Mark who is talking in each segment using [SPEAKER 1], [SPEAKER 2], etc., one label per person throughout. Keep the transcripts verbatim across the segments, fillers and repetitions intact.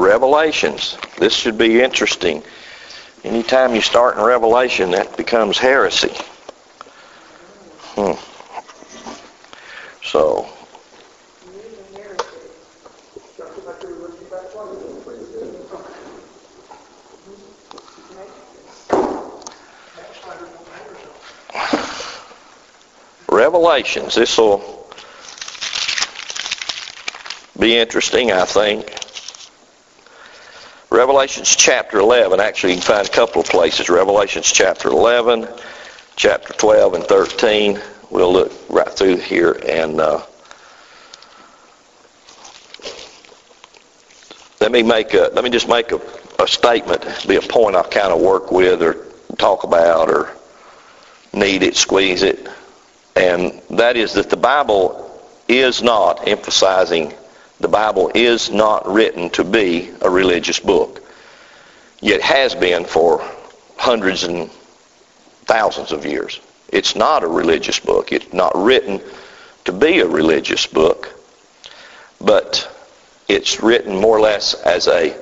[SPEAKER 1] Revelations. This should be interesting. Anytime you start in Revelation, that becomes heresy. Hmm. So, Revelations. This will be interesting, I think. Revelations chapter eleven. Actually, you can find a couple of places. Revelations chapter eleven, chapter twelve, and thirteen. We'll look right through here and uh, let me make a. Let me just make a, a statement. Be a point I kind of work with or talk about or knead it, squeeze it, and that is that the Bible is not emphasizing. The Bible is not written to be a religious book. Yet has been for hundreds and thousands of years. It's not a religious book. It's not written to be a religious book. But it's written more or less as a,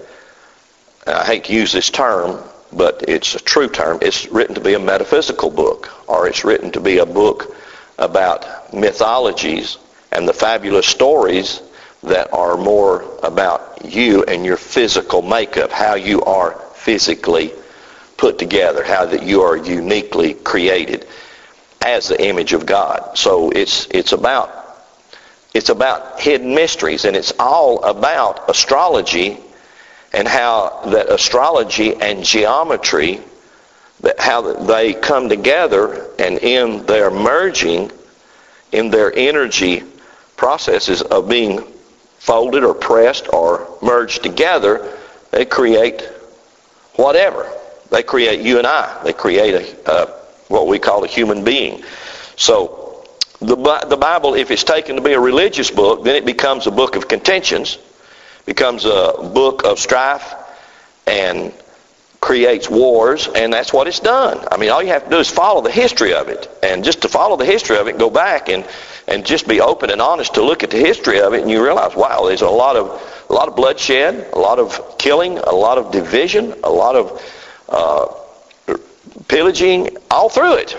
[SPEAKER 1] I hate to use this term, but it's a true term. It's written to be a metaphysical book. Or it's written to be a book about mythologies and the fabulous stories that are more about you and your physical makeup, how you are physically put together, how that you are uniquely created as the image of God. So it's it's about it's about hidden mysteries, and it's all about astrology and how that astrology and geometry, that how they come together, and in their merging, in their energy processes of being folded or pressed or merged together, they create whatever. They create you and I. They create a, uh, what we call a human being. So the, the Bible, if it's taken to be a religious book, then it becomes a book of contentions, becomes a book of strife, and creates wars, and that's what it's done. I mean, all you have to do is follow the history of it. And just to follow the history of it, go back and, and just be open and honest to look at the history of it, and you realize, wow, there's a lot of a lot of bloodshed, a lot of killing, a lot of division, a lot of uh, pillaging, all through it.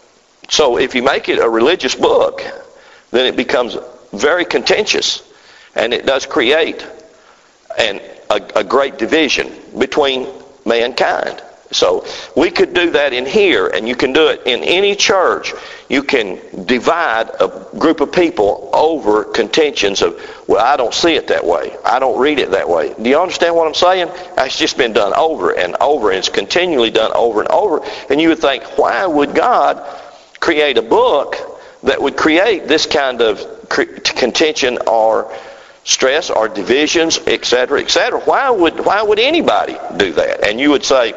[SPEAKER 1] So if you make it a religious book, then it becomes very contentious, and it does create an, a, a great division between mankind. So we could do that in here, and you can do it in any church. You can divide a group of people over contentions of, well, I don't see it that way. I don't read it that way. Do you understand what I'm saying? It's just been done over and over, and it's continually done over and over. And you would think, why would God create a book that would create this kind of contention or stress or divisions, et cetera, et cetera? Why would why would anybody do that? And you would say,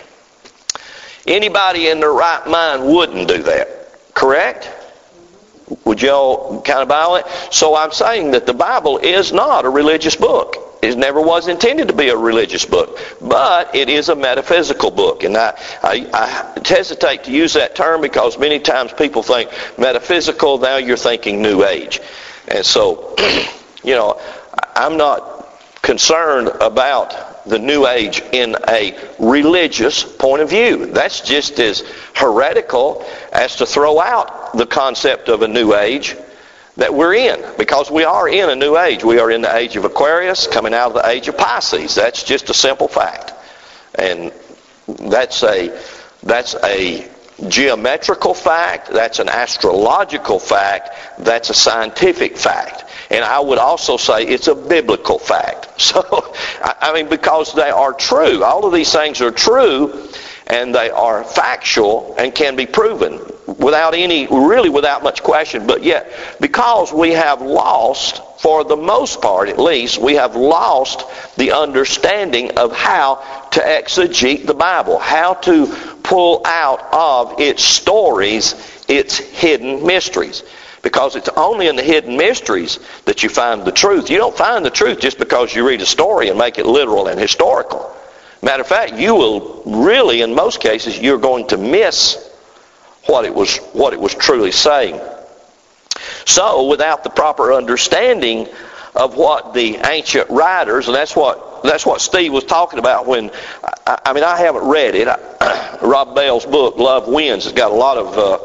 [SPEAKER 1] anybody in their right mind wouldn't do that. Correct? Would y'all kind of buy it? So I'm saying that the Bible is not a religious book. It never was intended to be a religious book. But it is a metaphysical book. And I, I, I hesitate to use that term because many times people think metaphysical, now you're thinking New Age. And so, you know, I'm not concerned about the New Age in a religious point of view. That's just as heretical as to throw out the concept of a New Age that we're in, because we are in a New Age. We are in the age of Aquarius, coming out of the age of Pisces. That's just a simple fact. And that's a that's a geometrical fact, that's an astrological fact, that's a scientific fact. And I would also say it's a biblical fact. So, I mean, because they are true. All of these things are true, and they are factual and can be proven without any, really without much question. But yet, because we have lost, for the most part at least, we have lost the understanding of how to exegete the Bible, how to pull out of its stories its hidden mysteries. Because it's only in the hidden mysteries that you find the truth. You don't find the truth just because you read a story and make it literal and historical. Matter of fact, you will really, in most cases, you're going to miss what it was, what it was truly saying. So, without the proper understanding of what the ancient writers, and that's what that's what Steve was talking about when, I, I mean, I haven't read it. I, Rob Bell's book, Love Wins, has got a lot of, uh,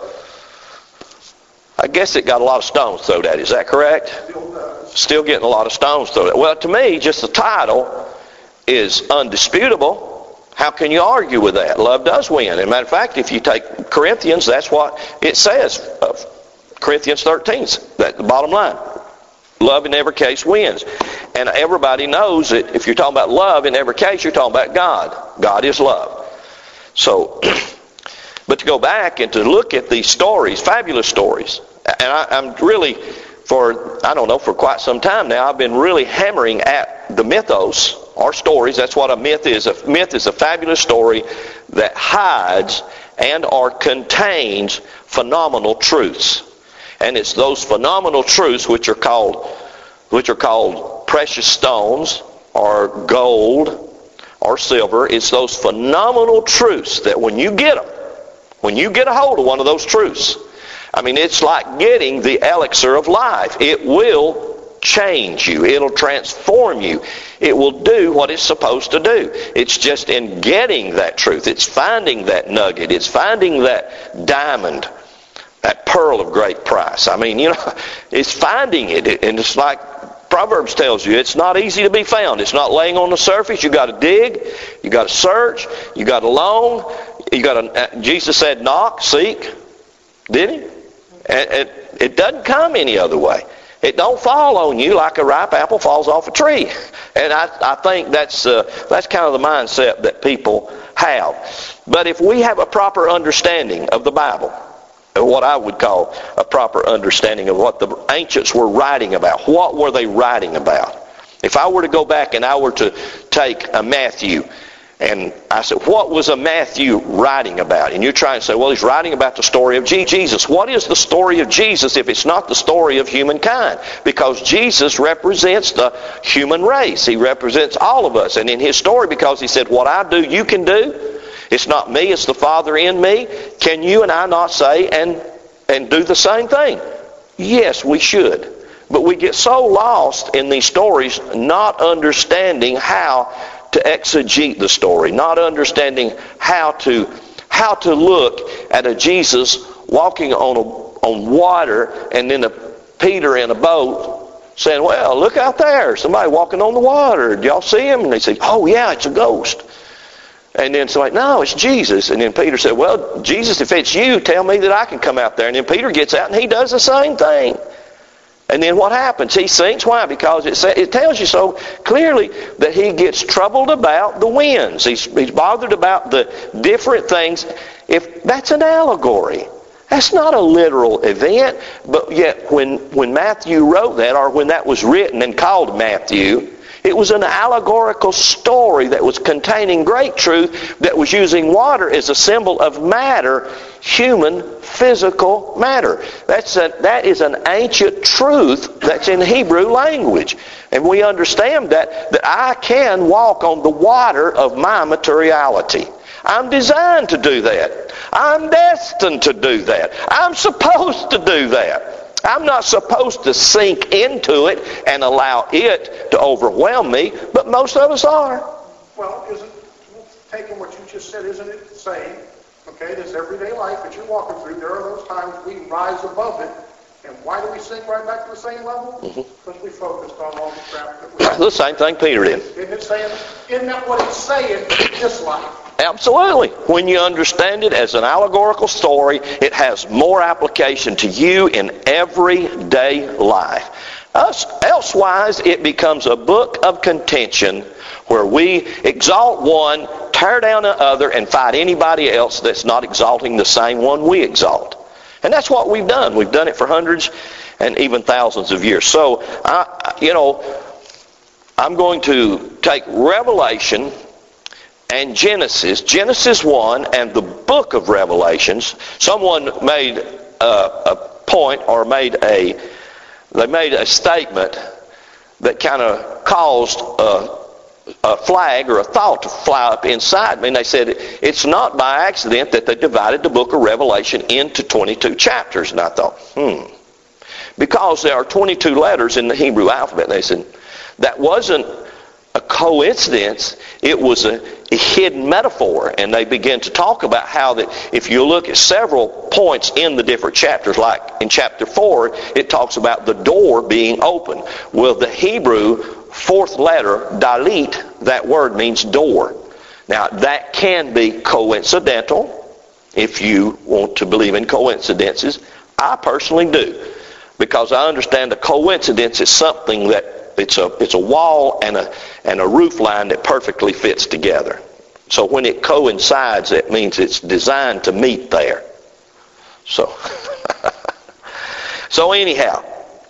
[SPEAKER 1] I guess it got a lot of stones thrown at it. Is that correct?
[SPEAKER 2] Still does.
[SPEAKER 1] Still getting a lot of stones thrown at it. Well, to me, just the title is undisputable. How can you argue with that? Love does win. As a matter of fact, if you take Corinthians, that's what it says. Uh, Corinthians thirteen, that's the bottom line. Love in every case wins. And everybody knows that if you're talking about love in every case, you're talking about God. God is love. So, but to go back and to look at these stories, fabulous stories, and I, I'm really, for, I don't know, for quite some time now, I've been really hammering at the mythos, or stories. That's what a myth is. A myth is a fabulous story that hides and or contains phenomenal truths. And it's those phenomenal truths which are called which are called precious stones or gold or silver. It's those phenomenal truths that when you get them, when you get a hold of one of those truths, I mean, it's like getting the elixir of life. It will change you. It'll transform you. It will do what it's supposed to do. It's just in getting that truth. It's finding that nugget. It's finding that diamond, that pearl of great price. I mean, you know, it's finding it. And it's like Proverbs tells you, it's not easy to be found. It's not laying on the surface. You got to dig. You got to search. You got to long. You got to. Jesus said, knock, seek. Did he? And it, it doesn't come any other way. It don't fall on you like a ripe apple falls off a tree. And I, I think that's uh, that's kind of the mindset that people have. But if we have a proper understanding of the Bible, what I would call a proper understanding of what the ancients were writing about, what were they writing about? If I were to go back and I were to take a Matthew, and I said, what was a Matthew writing about? And you're trying to say, well, he's writing about the story of Jesus. What is the story of Jesus if it's not the story of humankind? Because Jesus represents the human race. He represents all of us. And in his story, because he said, what I do, you can do. It's not me, it's the Father in me. Can you and I not say and, and do the same thing? Yes, we should. But we get so lost in these stories, not understanding how to exegete the story, not understanding how to how to look at a Jesus walking on a, on water, and then a Peter in a boat saying, well, look out there, somebody walking on the water. Do y'all see him? And they say, oh yeah, it's a ghost. And then somebody, no, it's Jesus. And then Peter said, well, Jesus, if it's you, tell me that I can come out there. And then Peter gets out and he does the same thing. And then what happens? He sinks. Why? Because it, sa- it tells you so clearly that he gets troubled about the winds. He's, he's bothered about the different things. If that's an allegory, that's not a literal event. But yet when, when Matthew wrote that, or when that was written and called Matthew, it was an allegorical story that was containing great truth, that was using water as a symbol of matter, human, physical matter. That's a, that is an ancient truth that's in Hebrew language. And we understand that, that I can walk on the water of my materiality. I'm designed to do that. I'm destined to do that. I'm supposed to do that. I'm not supposed to sink into it and allow it to overwhelm me, but most of us are.
[SPEAKER 2] Well, isn't, taking what you just said, isn't it saying, okay, this everyday life that you're walking through, there are those times we rise above it, and why do we sink right back to the same level? Mm-hmm. Because we focused on all the crap that we
[SPEAKER 1] The same thing Peter did.
[SPEAKER 2] Isn't it saying, isn't that what it's saying in this life?
[SPEAKER 1] Absolutely. When you understand it as an allegorical story, it has more application to you in everyday life. Elsewise, it becomes a book of contention where we exalt one, tear down the other, and fight anybody else that's not exalting the same one we exalt. And that's what we've done. We've done it for hundreds and even thousands of years. So, I, you know, I'm going to take Revelation and Genesis, Genesis one and the book of Revelations. Someone made a, a point or made a, they made a statement that kind of caused a, a flag or a thought to fly up inside me. And they said, it's not by accident that they divided the book of Revelation into twenty-two chapters. And I thought, hmm. Because there are twenty-two letters in the Hebrew alphabet. They said that wasn't a coincidence. It was a, a hidden metaphor. And they began to talk about how that if you look at several points in the different chapters, like in chapter four, it talks about the door being open. Well, the Hebrew fourth letter, dalit, that word means door. Now, that can be coincidental if you want to believe in coincidences. I personally do, because I understand a coincidence is something that it's a it's a wall and a and a roof line that perfectly fits together. So when it coincides, that means it's designed to meet there. So, so anyhow,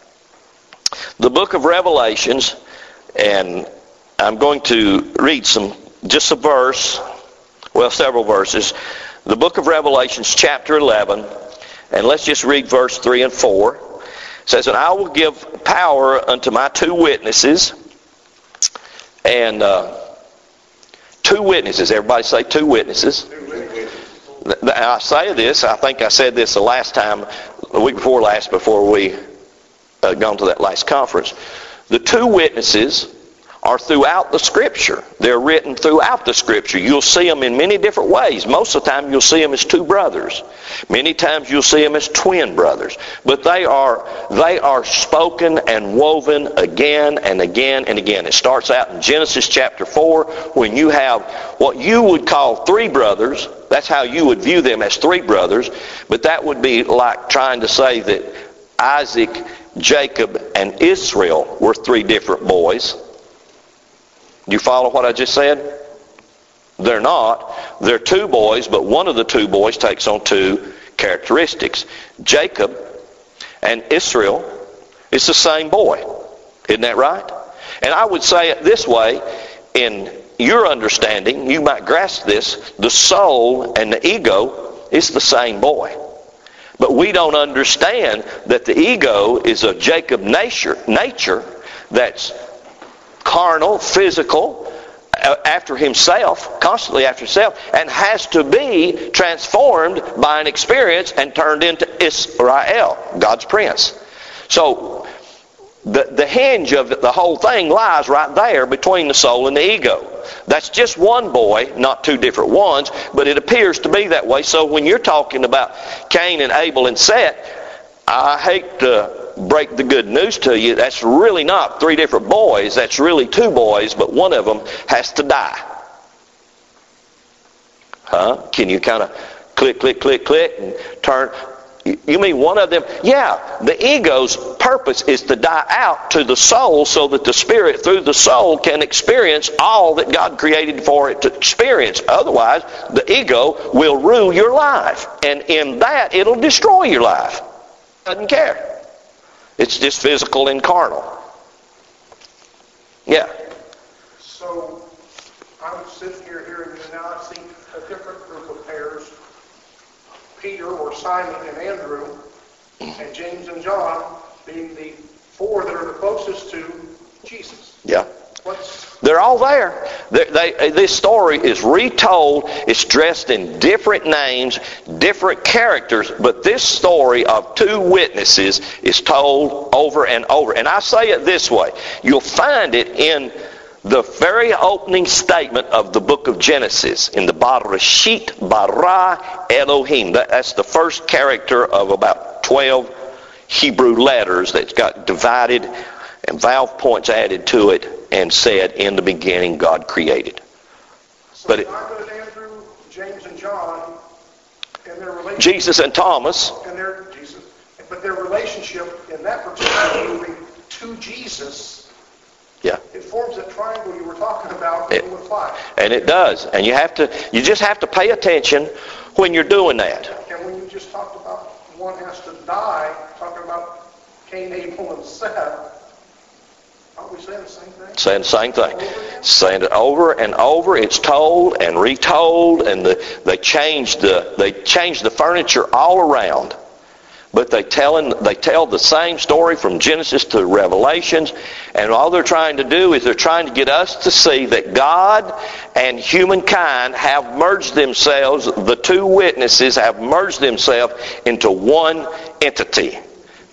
[SPEAKER 1] the book of Revelations, and I'm going to read some, just a verse, well, several verses. The book of Revelations, chapter eleven, and let's just read verse three and four. It says, and I will give power unto my two witnesses, and uh, two witnesses. Everybody say two witnesses. Two witnesses. I say this, I think I said this the last time, the week before last, before we uh, gone to that last conference. The two witnesses are throughout the Scripture. They're written throughout the Scripture. You'll see them in many different ways. Most of the time you'll see them as two brothers. Many times you'll see them as twin brothers. But they are they are spoken and woven again and again and again. It starts out in Genesis chapter four, when you have what you would call three brothers. That's how you would view them, as three brothers. But that would be like trying to say that Isaac, Jacob, and Israel were three different boys. Do you follow what I just said? They're not. They're two boys, but one of the two boys takes on two characteristics. Jacob and Israel is the same boy. Isn't that right? And I would say it this way, in your understanding, you might grasp this, the soul and the ego is the same boy. But we don't understand that the ego is a Jacob nature, nature that's carnal, physical, after himself, constantly after himself, and has to be transformed by an experience and turned into Israel, God's prince. So the, the hinge of the whole thing lies right there between the soul and the ego. That's just one boy, not two different ones, but it appears to be that way. So when you're talking about Cain and Abel and Seth, I hate to break the good news to you. That's really not three different boys. That's really two boys, but one of them has to die. Huh? Can you kind of click, click, click, click, and turn? You mean one of them? Yeah, the ego's purpose is to die out to the soul so that the spirit through the soul can experience all that God created for it to experience. Otherwise, the ego will rule your life. And in that, it'll destroy your life. Doesn't care. It's just physical and carnal. Yeah.
[SPEAKER 2] So I'm sitting here hearing you now. I see a different group of pairs. Peter or Simon and Andrew, and James and John being the four that are the closest to Jesus.
[SPEAKER 1] Yeah.
[SPEAKER 2] What's
[SPEAKER 1] They're all there. They, they, this story is retold. It's dressed in different names, different characters, but this story of two witnesses is told over and over. And I say it this way. You'll find it in the very opening statement of the book of Genesis, in the Bereshit bara Elohim. That, that's the first character of about twelve Hebrew letters that's got divided and valve points added to it, and said, in the beginning God created.
[SPEAKER 2] So
[SPEAKER 1] but it,
[SPEAKER 2] Simon and Andrew, James and John, and their relationship,
[SPEAKER 1] Jesus and Thomas,
[SPEAKER 2] and their Jesus, but their relationship in that particular movie to Jesus,
[SPEAKER 1] yeah,
[SPEAKER 2] it forms that triangle you were talking about in with five.
[SPEAKER 1] And it does. And you have to, you just have to pay attention when you're doing that.
[SPEAKER 2] And when you just talked about one has to die, talking about Cain, Abel, and Seth, aren't we saying the same thing?
[SPEAKER 1] Saying the same thing. Saying it over and over. It's told and retold, and the, they changed the they changed the furniture all around. But they telling they tell the same story from Genesis to Revelations, and all they're trying to do is they're trying to get us to see that God and humankind have merged themselves, the two witnesses have merged themselves into one entity.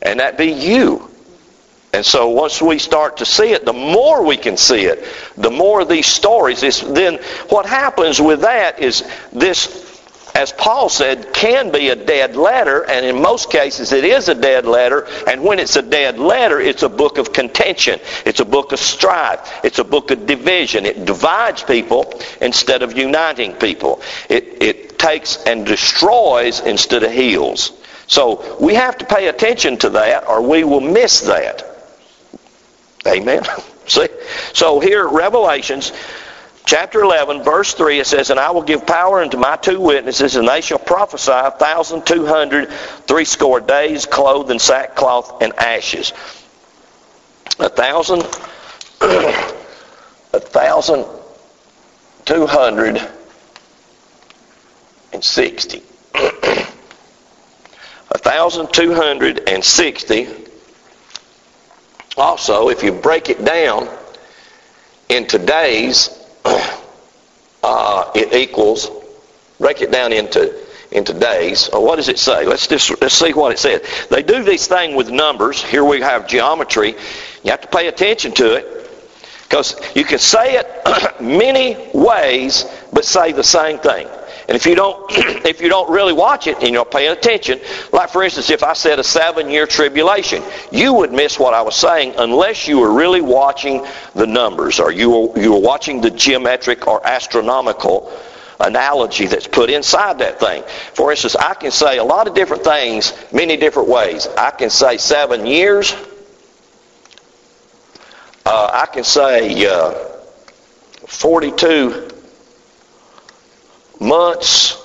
[SPEAKER 1] And that be you. And so once we start to see it, the more we can see it, the more of these stories, is, then what happens with that is this, as Paul said, can be a dead letter, and in most cases it is a dead letter, and when it's a dead letter, it's a book of contention. It's a book of strife. It's a book of division. It divides people instead of uniting people. It, it takes and destroys instead of heals. So we have to pay attention to that, or we will miss that. Amen. See? So here, Revelations chapter eleven, verse three, it says, "And I will give power unto my two witnesses, and they shall prophesy a thousand two hundred threescore days, clothed in sackcloth and ashes." A thousand, a thousand two hundred and sixty. A thousand two hundred and sixty. Also, if you break it down into days, uh, it equals, break it down into into days. Or what does it say? Let's just let's see what it says. They do this thing with numbers. Here we have geometry. You have to pay attention to it, because you can say it many ways, but say the same thing. And if you don't, if you don't really watch it and you're paying attention, like for instance, if I said a seven-year tribulation, you would miss what I was saying unless you were really watching the numbers, or you were you were watching the geometric or astronomical analogy that's put inside that thing. For instance, I can say a lot of different things many different ways. I can say seven years. Uh, I can say uh, forty-two months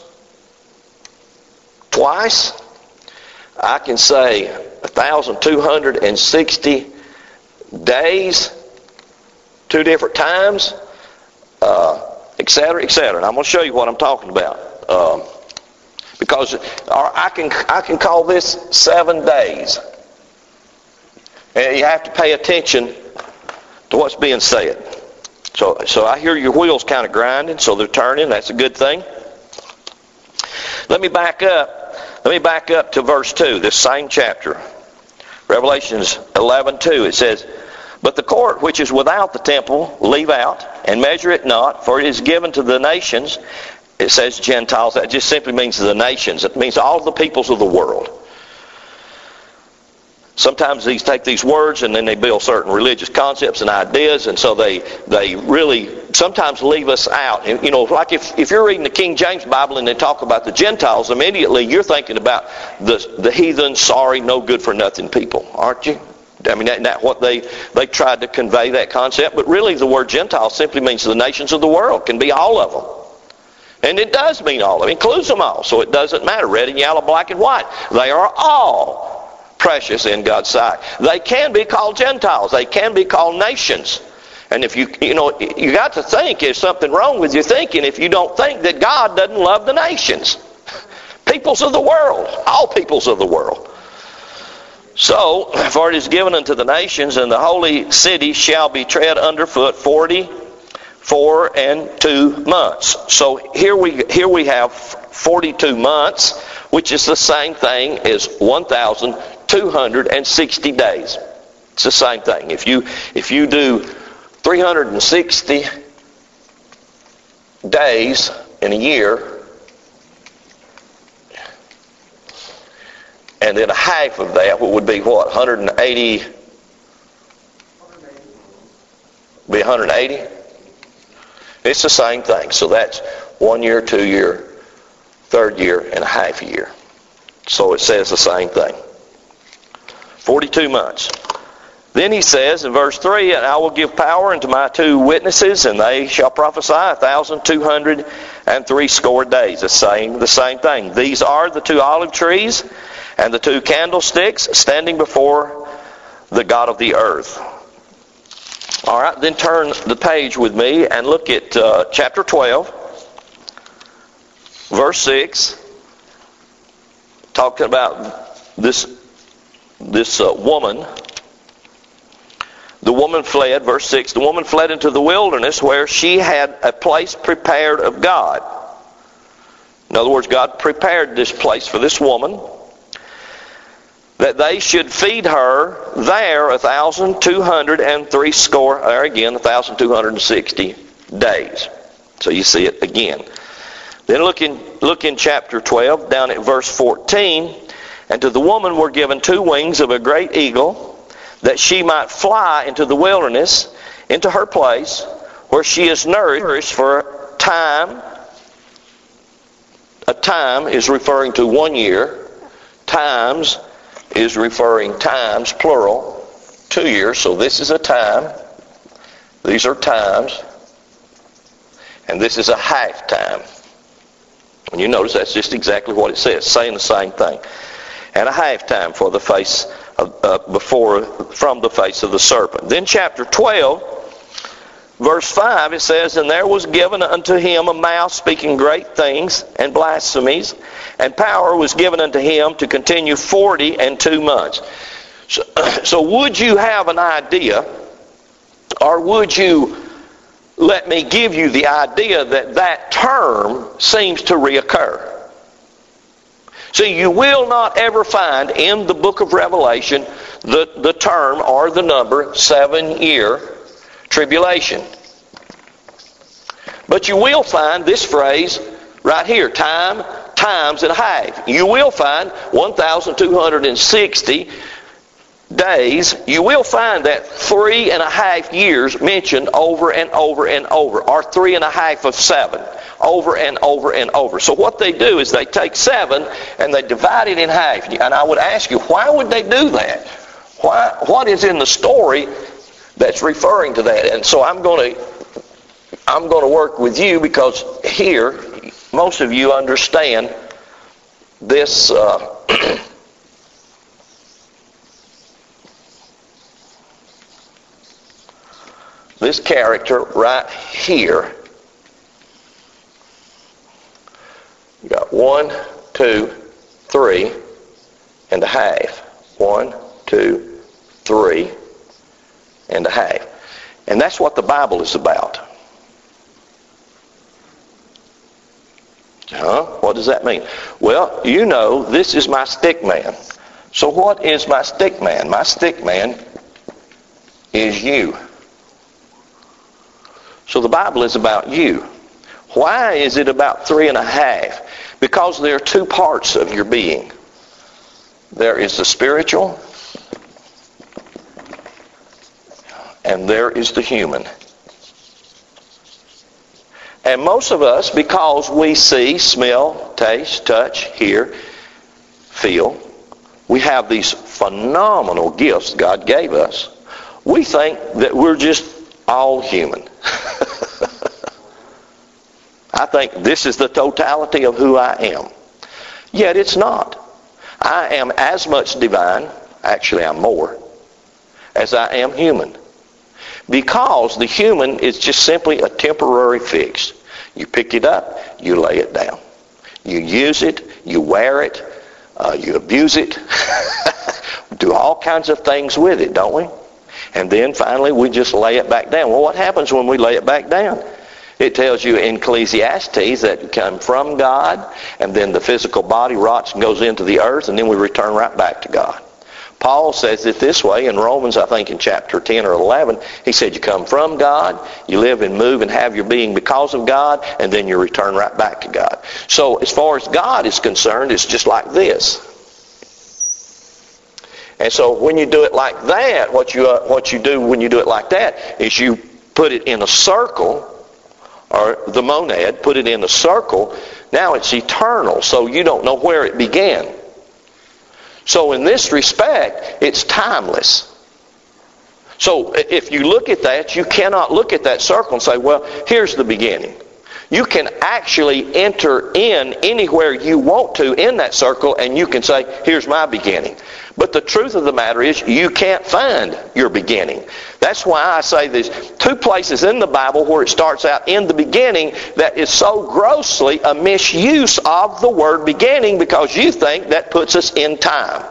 [SPEAKER 1] twice. I can say one thousand two hundred sixty days two different times, uh, et cetera, et cetera. And I'm going to show you what I'm talking about. Um, because or I can I can call this seven days. And you have to pay attention to what's being said. So, so I hear your wheels kind of grinding, so they're turning. That's a good thing. Let me back up. Let me back up to verse two, this same chapter. Revelations eleven two. It says, "But the court which is without the temple leave out, and measure it not, for it is given to the nations." It says Gentiles. That just simply means the nations. It means all the peoples of the world. Sometimes these take these words and then they build certain religious concepts and ideas, and so they they really sometimes leave us out. And, you know, like if, if you're reading the King James Bible and they talk about the Gentiles, immediately you're thinking about the the heathen, sorry, no good for nothing people, aren't you? I mean, isn't that what they, they tried to convey, that concept? But really the word Gentile simply means the nations of the world. It can be all of them. And it does mean all of them. It includes them all. So it doesn't matter. Red and yellow, black and white. They are all precious in God's sight. They can be called Gentiles. They can be called nations. And if you, you know, you got to think, there's something wrong with your thinking if you don't think that God doesn't love the nations. Peoples of the world. All peoples of the world. So, for it is given unto the nations, and the holy city shall be tread underfoot forty-four and two months. So here we here we have forty-two months, which is the same thing as one thousand two hundred sixty days. It's the same thing. If you if you do three hundred sixty days in a year, and then a half of that would be what? one hundred eighty? Be one hundred eighty? It's the same thing. So that's one year, two year, third year, and a half a year. So it says the same thing. forty-two months. Then he says in verse three, "And I will give power unto my two witnesses, and they shall prophesy a thousand two hundred and threescore days." The same, the same thing. These are the two olive trees and the two candlesticks standing before the God of the earth. All right, then turn the page with me and look at uh, chapter twelve, verse six. Talking about this this uh, woman. The woman fled, verse six, "The woman fled into the wilderness where she had a place prepared of God." In other words, God prepared this place for this woman. that they should feed her there a thousand two hundred and three score, there again, a thousand two hundred and sixty days. So you see it again. Then look in, look in chapter twelve, down at verse fourteen. And to the woman were given two wings of a great eagle, that she might fly into the wilderness, into her place, where she is nourished for a time. A time is referring to one year. Times is referring, times, plural, two years. So this is a time. These are times. And this is a half time. And you notice that's just exactly what it says, saying the same thing. And a half time for the face of, uh, before, from the face of the serpent. Then chapter twelve, verse five, it says, And there was given unto him a mouth speaking great things and blasphemies, and power was given unto him to continue forty and two months. So, so would you have an idea, or would you let me give you the idea that that term seems to reoccur? See, you will not ever find in the book of Revelation the, the term or the number seven-year tribulation. But you will find this phrase right here, time, times and a half. You will find one thousand two hundred sixty days. You will find that three and a half years mentioned over and over and over, or three and a half of seven, over and over and over. So what they do is they take seven and they divide it in half. And I would ask you, why would they do that? Why? What is in the story that's referring to that? And so I'm going to I'm going to work with you, because here most of you understand this. Uh, This character right here. You got one, two, three, and a half. One, two, three, and a half. And that's what the Bible is about. Huh? What does that mean? Well, you know, this is my stick man. So what is my stick man? My stick man is you. So the Bible is about you. Why is it about three and a half? Because there are two parts of your being. There is the spiritual, and there is the human. And most of us, because we see, smell, taste, touch, hear, feel, we have these phenomenal gifts God gave us. We think that we're just all human. I think this is the totality of who I am. Yet it's not. I am as much divine, actually I'm more, as I am human. Because the human is just simply a temporary fix. You pick it up, you lay it down. You use it, you wear it, uh, you abuse it, do all kinds of things with it, don't we? And then finally we just lay it back down. Well, what happens when we lay it back down? It tells you in Ecclesiastes that it come from God, and then the physical body rots and goes into the earth, and then we return right back to God. Paul says it this way in Romans, I think in chapter ten or eleven. He said you come from God, you live and move and have your being because of God, and then you return right back to God. So as far as God is concerned, it's just like this. And so when you do it like that, what you uh, what you do when you do it like that is you put it in a circle, or the monad, put it in a circle. Now it's eternal, so you don't know where it began. So in this respect, it's timeless. So if you look at that, you cannot look at that circle and say, well, here's the beginning. You can actually enter in anywhere you want to in that circle, and you can say, here's my beginning. But the truth of the matter is, you can't find your beginning. That's why I say there's two places in the Bible where it starts out in the beginning that is so grossly a misuse of the word beginning, because you think that puts us in time.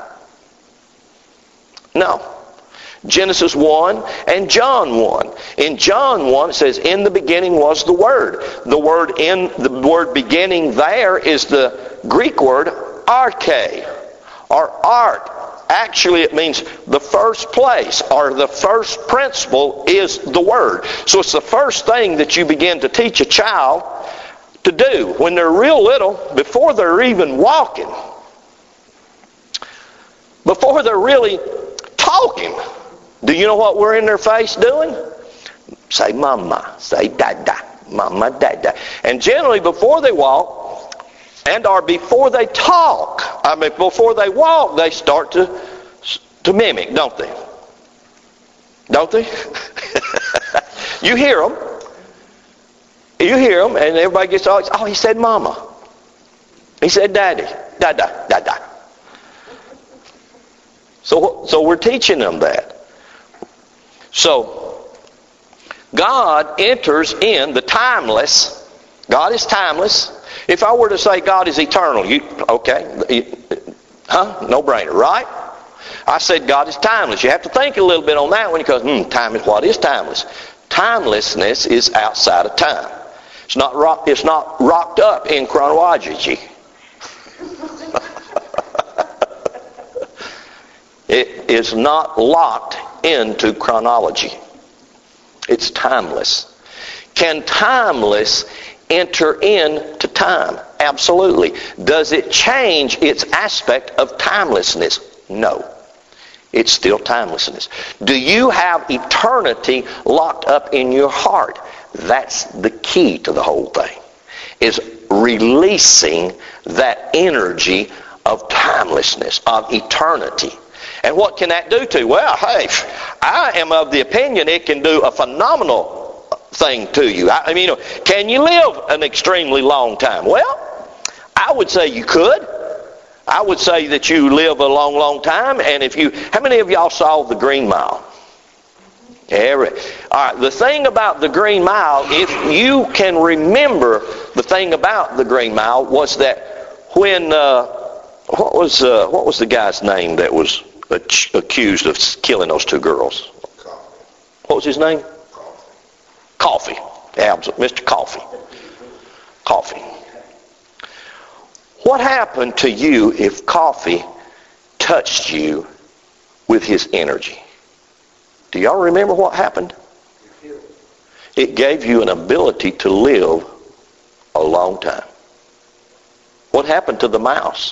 [SPEAKER 1] No. Genesis one and John one. In John one it says, in the beginning was the Word. The word in the word beginning there is the Greek word arche, or art. actually it means the first place or the first principle is the Word. So it's the first thing that you begin to teach a child to do when they're real little, before they're even walking, before they're really talking. Do you know what we're in their face doing? Say mama, say dada, mama, dada. And generally before they walk, and or before they talk, I mean before they walk, they start to to mimic, don't they? Don't they? You hear them. You hear them, and everybody gets all, oh, he said mama. He said daddy, dada, dada. So, so we're teaching them that. So, God enters in the timeless. God is timeless. If I were to say God is eternal, you okay? Huh? No brainer, right? I said God is timeless. You have to think a little bit on that one because, hmm, time is what is timeless? Timelessness is outside of time. It's not rock, it's not rocked up in chronology. It is not locked into chronology. It's timeless. Can timeless enter into time? Absolutely. Does it change its aspect of timelessness? No. It's still timelessness. Do you have eternity locked up in your heart? That's the key to the whole thing, is releasing that energy of timelessness, of eternity. And what can that do to you? Well, hey, I am of the opinion it can do a phenomenal thing to you. I mean, you know, can you live an extremely long time? Well, I would say you could. I would say that you live a long, long time. And if you, how many of y'all saw the Green Mile? Every, all right, the thing about the Green Mile, if you can remember, the thing about the Green Mile was that when, uh, what was uh, what was the guy's name that was accused of killing those two girls? What was his name? Coffee. Coffee. Mister Coffee. Coffee. What happened to you if Coffee touched you with his energy? Do y'all remember what happened? It gave you an ability to live a long time. What happened to the mouse?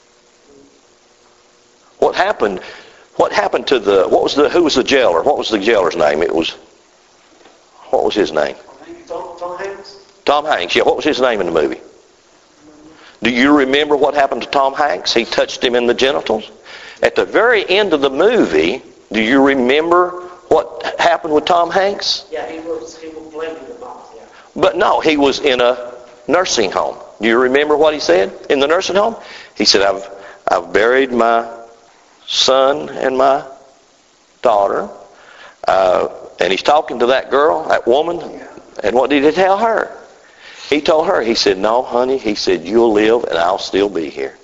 [SPEAKER 1] What happened? What happened to the? What was the? Who was the jailer? What was the jailer's name? It was. What was his name?
[SPEAKER 3] Tom, Tom Hanks.
[SPEAKER 1] Tom Hanks. Yeah. What was his name in the movie? Do you remember what happened to Tom Hanks? He touched him in the genitals. At the very end of the movie, do you remember what happened with Tom Hanks?
[SPEAKER 3] Yeah, he was he was blending the box. Yeah.
[SPEAKER 1] But no, he was in a nursing home. Do you remember what he said in the nursing home? He said, "I've I've buried my son and my daughter," uh, and he's talking to that girl, that woman, and what did he tell her? He told her, he said, "No, honey," he said, "you'll live and I'll still be here."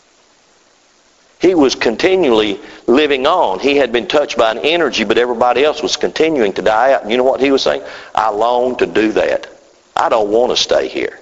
[SPEAKER 1] He was continually living on. He had been touched by an energy, but everybody else was continuing to die out. And you know what he was saying? I long to do that. I don't want to stay here.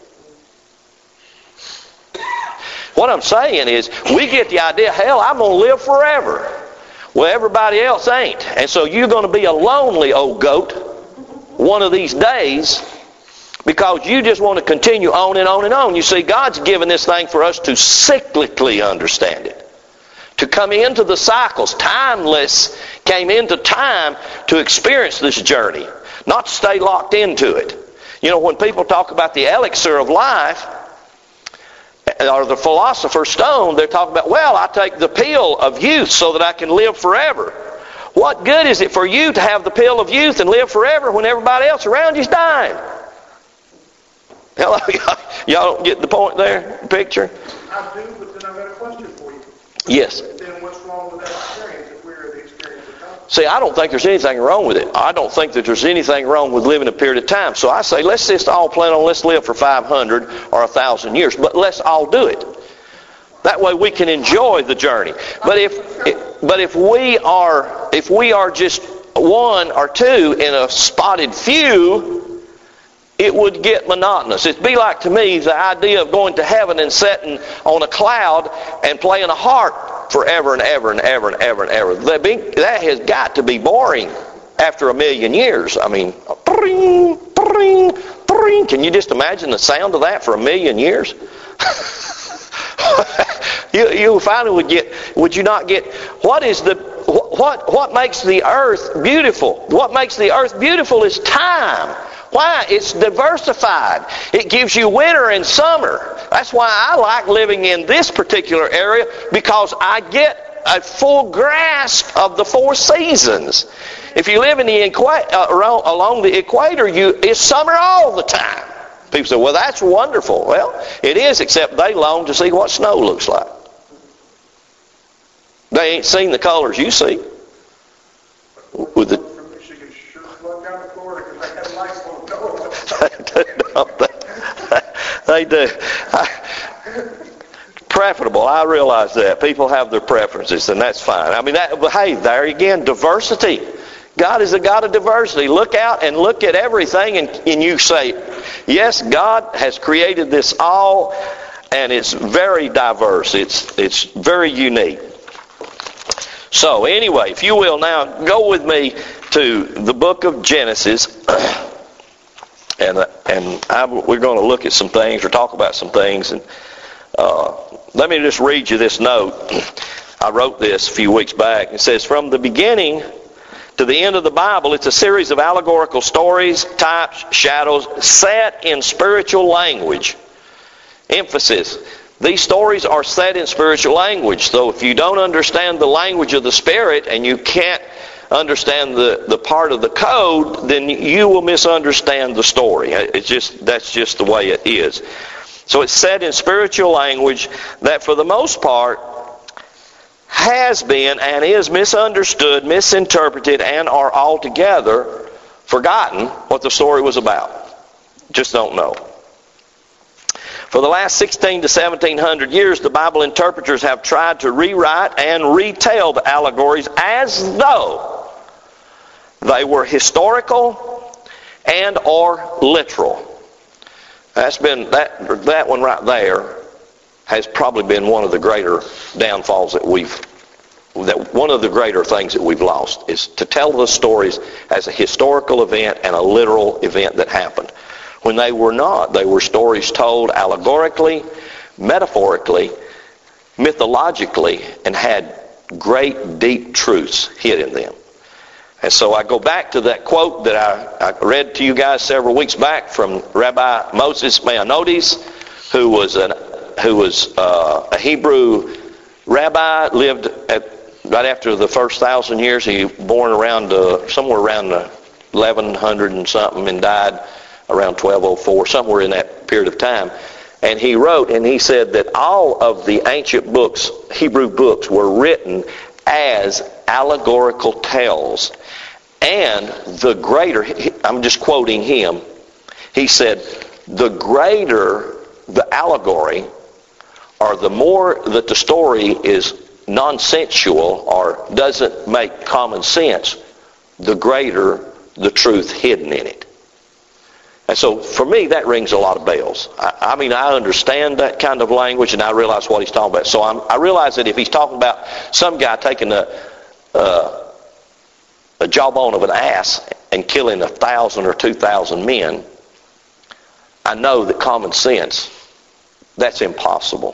[SPEAKER 1] What I'm saying is, we get the idea, hell, I'm going to live forever. Well, everybody else ain't. And so you're going to be a lonely old goat one of these days because you just want to continue on and on and on. You see, God's given this thing for us to cyclically understand it. To come into the cycles. Timeless came into time to experience this journey, not to stay locked into it. You know, when people talk about the elixir of life, or the philosopher's stone, they're talking about, well, I take the pill of youth so that I can live forever. What good is it for you to have the pill of youth and live forever when everybody else around you's dying? Hello, y'all don't get the point there, the picture?
[SPEAKER 2] I do, but then I've got a question for you.
[SPEAKER 1] Yes.
[SPEAKER 2] Then what's wrong with that experience if we're the experience of God?
[SPEAKER 1] See, I don't think there's anything wrong with it. I don't think that there's anything wrong with living a period of time. So I say, let's just all plan on, let's live for five hundred or one thousand years. But let's all do it. That way we can enjoy the journey. But if, but if we are, if we are just one or two in a spotted few, it would get monotonous. It'd be like, to me, the idea of going to heaven and sitting on a cloud and playing a harp forever and ever and ever and ever and ever. That, be, that has got to be boring after a million years. I mean, bring, bring, bring. Can you just imagine the sound of that for a million years? you you finally would get, would you not get, what is the, what what makes the earth beautiful? What makes the earth beautiful is time. Why? It's diversified. It gives you winter and summer. That's why I like living in this particular area, because I get a full grasp of the four seasons. If you live in the equa- uh, around, along the equator, you it's summer all the time. People say, well, that's wonderful. Well, it is, except they long to see what snow looks like. They ain't seen the colors you see. With the They do. I, preferable. I realize that. People have their preferences, and that's fine. I mean, that, but hey, there again, diversity. God is a God of diversity. Look out and look at everything, and, and you say, yes, God has created this all, and it's very diverse. It's it's very unique. So anyway, if you will now go with me to the book of Genesis. And and I, we're going to look at some things or talk about some things. And uh, let me just read you this note. I wrote this a few weeks back. It says, from the beginning to the end of the Bible, it's a series of allegorical stories, types, shadows, set in spiritual language. Emphasis. These stories are set in spiritual language. So if you don't understand the language of the Spirit and you can't understand the, the part of the code, then you will misunderstand the story. It's just that's just the way it is. So it's said in spiritual language that for the most part has been and is misunderstood, misinterpreted, and are altogether forgotten what the story was about. Just don't know. For the last sixteen to seventeen hundred years, the Bible interpreters have tried to rewrite and retell the allegories as though they were historical and or literal. That's been that that one right there has probably been one of the greater downfalls that we've that one of the greater things that we've lost is to tell the stories as a historical event and a literal event that happened. When they were not, they were stories told allegorically, metaphorically, mythologically, and had great deep truths hid in them. And so I go back to that quote that I, I read to you guys several weeks back from Rabbi Moses Maimonides, who was an, who was uh, a Hebrew rabbi, lived at, right after the first thousand years. He was born around uh, somewhere around uh, eleven hundred and something, and died around twelve oh four, somewhere in that period of time. And he wrote, and he said that all of the ancient books, Hebrew books, were written as allegorical tales. And the greater, I'm just quoting him, he said, the greater the allegory, or the more that the story is nonsensual or doesn't make common sense, the greater the truth hidden in it. And so for me, that rings a lot of bells. I, I mean, I understand that kind of language, and I realize what he's talking about. So I'm, I realize that if he's talking about some guy taking a, uh, a jawbone of an ass and killing a thousand or two thousand men, I know that common sense, that's impossible.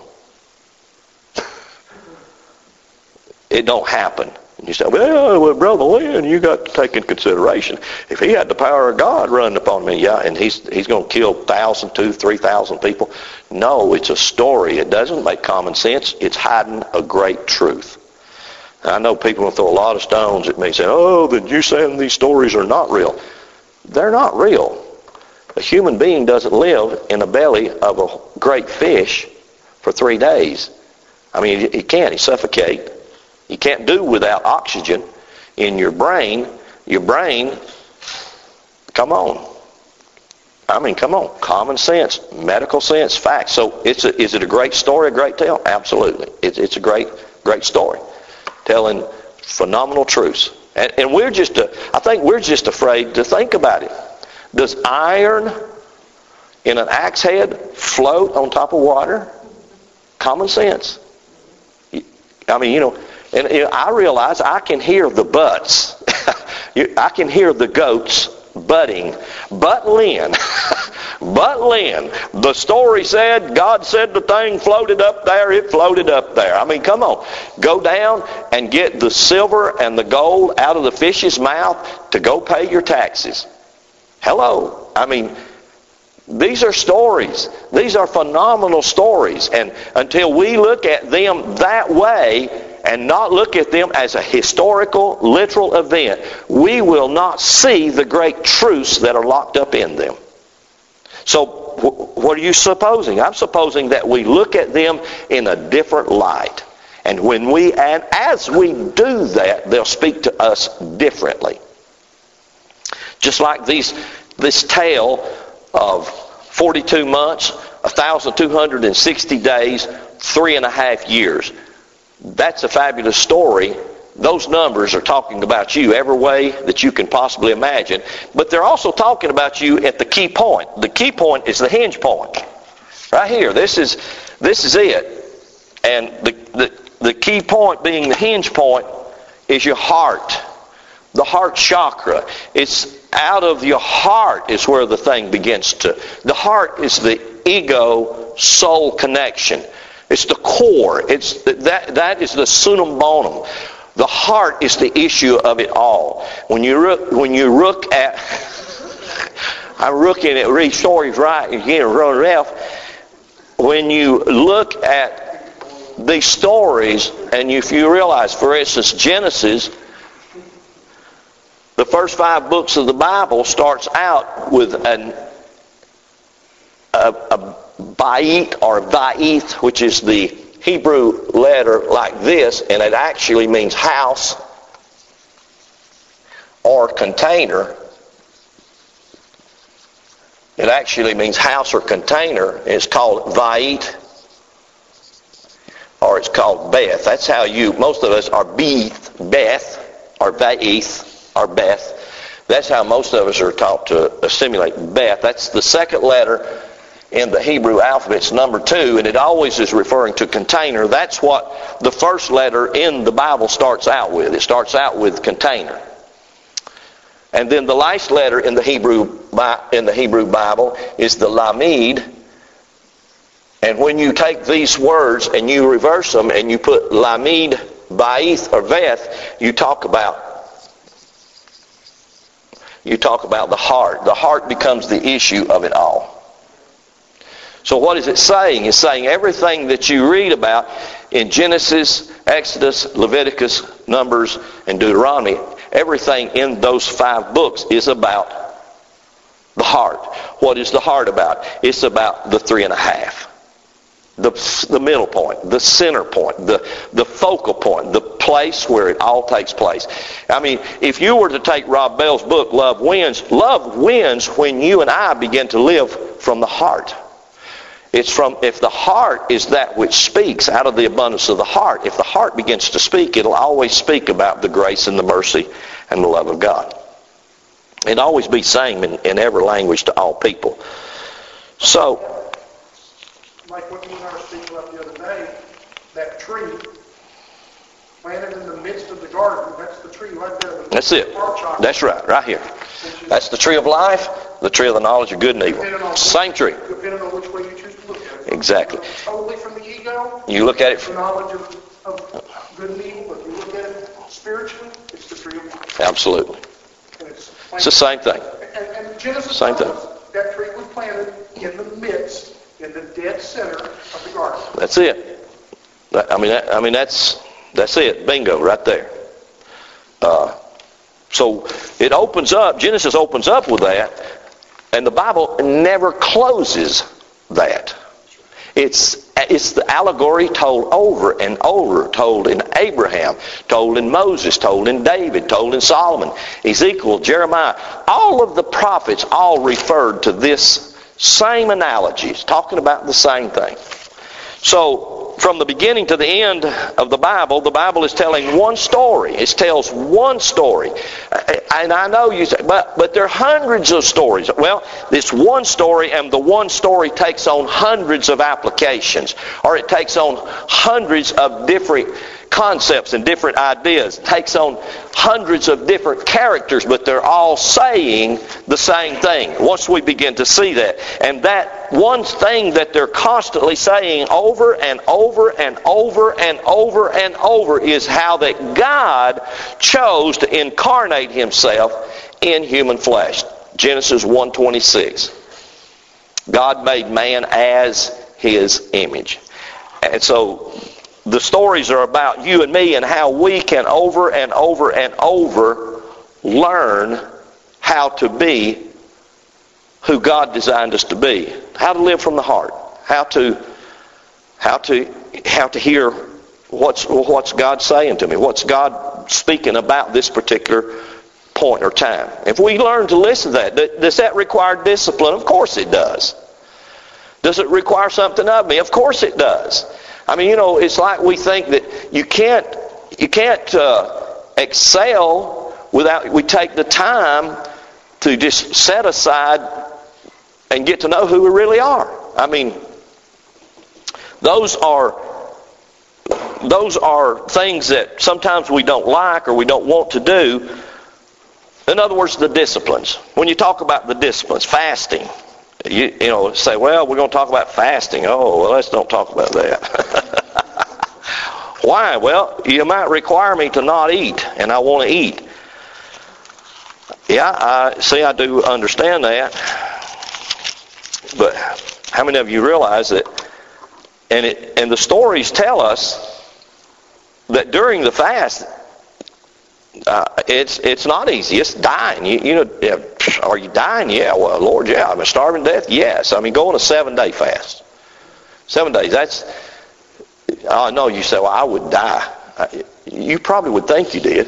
[SPEAKER 1] It don't happen. And you say, well, well, Brother Lynn, you got to take into consideration, if he had the power of God running upon me, yeah, and he's he's going to kill thousand, two, three thousand people. No, it's a story. It doesn't make common sense. It's hiding a great truth. I know people will throw a lot of stones at me saying, oh, then you're saying these stories are not real. They're not real. A human being doesn't live in the belly of a great fish for three days. I mean, he can't. He suffocate. You can't do without oxygen in your brain. Your brain, come on. I mean, come on. Common sense, medical sense, facts. So it's a, is it a great story, a great tale? Absolutely. It's, it's a great, great story. Telling phenomenal truths. And, and we're just, a, I think we're just afraid to think about it. Does iron in an axe head float on top of water? Common sense. I mean, you know, and, and I realize I can hear the butts. I can hear the goats butting. But Lynn, but Lynn, the story said, God said the thing floated up there, it floated up there. I mean, come on. Go down and get the silver and the gold out of the fish's mouth to go pay your taxes. Hello. I mean, these are stories. These are phenomenal stories. And until we look at them that way and not look at them as a historical, literal event, we will not see the great truths that are locked up in them. So what are you supposing? I'm supposing that we look at them in a different light. And when we, and as we do that, they'll speak to us differently. Just like these, this tale of forty-two months, one thousand two hundred sixty days, three and a half years. That's a fabulous story. Those numbers are talking about you every way that you can possibly imagine. But they're also talking about you at the key point. The key point is the hinge point. Right here. This is this is it. And the, the, the key point being the hinge point is your heart. The heart chakra. It's out of your heart is where the thing begins to. The heart is the ego-soul connection. It's the core. It's that that is the summum bonum. The heart is the issue of it all. When you look, when you look at, I'm looking at read stories right again, run left. When you look at these stories, and if you realize, for instance, Genesis, the first five books of the Bible starts out with an a, a Ba'it or Va'ith, which is the Hebrew letter like this, and it actually means house or container. It actually means house or container. It's called Va'it, or it's called Beth. That's how you, most of us are Beth, Beth, or Va'ith, or Beth. That's how most of us are taught to assimilate Beth. That's the second letter in the Hebrew alphabet. It's number two, and it always is referring to container. That's what the first letter in the Bible starts out with. It starts out with container. And then the last letter in the Hebrew in the Hebrew Bible is the Lamed. And when you take these words and you reverse them and you put Lamed, Ba'ith, or Veth, you talk about you talk about the heart. The heart becomes the issue of it all. So what is it saying? It's saying everything that you read about in Genesis, Exodus, Leviticus, Numbers, and Deuteronomy, everything in those five books is about the heart. What is the heart about? It's about the three and a half. The, the middle point, the center point, the, the focal point, the place where it all takes place. I mean, if you were to take Rob Bell's book, Love Wins, love wins when you and I begin to live from the heart. It's from, if the heart is that which speaks out of the abundance of the heart, if the heart begins to speak, it'll always speak about the grace and the mercy and the love of God. It'll always be same in, in every language to all people. So,
[SPEAKER 2] like what you and I were speaking about the other day, that tree planted in the midst of the garden, that's the tree right there. The
[SPEAKER 1] that's it. That's right, right here. That's the tree of life, the tree of the knowledge of good and evil. Same tree.
[SPEAKER 2] Depending on which way you choose to look at it.
[SPEAKER 1] Exactly.
[SPEAKER 2] Totally from the ego.
[SPEAKER 1] You look at it
[SPEAKER 2] from the knowledge of, of good and evil, but if you look at it spiritually, it's the tree of life.
[SPEAKER 1] Absolutely.
[SPEAKER 2] And it's,
[SPEAKER 1] it's the same thing.
[SPEAKER 2] And, and Genesis
[SPEAKER 1] same thing.
[SPEAKER 2] That tree was planted in the midst, in the dead center of the garden.
[SPEAKER 1] That's it. I mean, I mean that's that's it. Bingo, right there. Uh, so it opens up. Genesis opens up with that, and the Bible never closes that. It's it's the allegory told over and over, told in Abraham, told in Moses, told in David, told in Solomon, Ezekiel, Jeremiah. All of the prophets all referred to this same analogies, talking about the same thing. So from the beginning to the end of the Bible, the Bible is telling one story. It tells one story. And I know you say, but, but there are hundreds of stories. Well, this one story, and the one story takes on hundreds of applications. Or it takes on hundreds of different concepts and different ideas. It takes on hundreds of different characters, but they're all saying the same thing once we begin to see that. And that one thing that they're constantly saying over and over and over and over and over is how that God chose to incarnate Himself in human flesh. Genesis one twenty-six. God made man as His image. And so the stories are about you and me and how we can over and over and over learn how to be who God designed us to be. How to live from the heart. How to how to how to hear what's what's God saying to me. What's God speaking about this particular point or time. If we learn to listen to that, does that require discipline? Of course it does. Does it require something of me? Of course it does. I mean, you know, it's like we think that you can't you can't uh, excel without we take the time to just set aside and get to know who we really are. I mean, those are those are things that sometimes we don't like or we don't want to do. In other words, the disciplines. When you talk about the disciplines, fasting. You, you know, say, well, we're going to talk about fasting. Oh, well, let's don't talk about that. Why? Well, you might require me to not eat, and I want to eat. Yeah, I see, I do understand that. But how many of you realize that? And it, and the stories tell us that during the fast, Uh, it's it's not easy. It's dying. You, you know, yeah, are you dying? Yeah. Well, Lord, yeah. I'm starving to death. Yes. I mean, go on a seven-day fast. Seven days. That's. I know you say, well, I would die. You probably would think you did.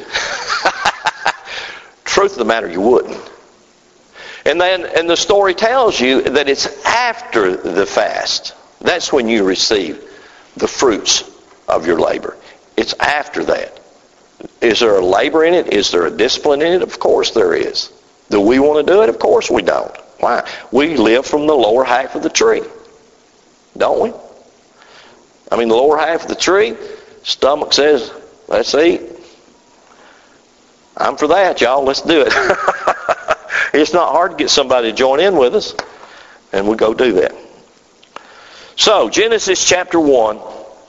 [SPEAKER 1] Truth of the matter, you wouldn't. And then, and the story tells you that it's after the fast. That's when you receive the fruits of your labor. It's after that. Is there a labor in it? Is there a discipline in it? Of course there is. Do we want to do it? Of course we don't. Why? We live from the lower half of the tree. Don't we? I mean, the lower half of the tree, stomach says, let's eat. I'm for that, y'all. Let's do it. It's not hard to get somebody to join in with us. And we go do that. So, Genesis chapter one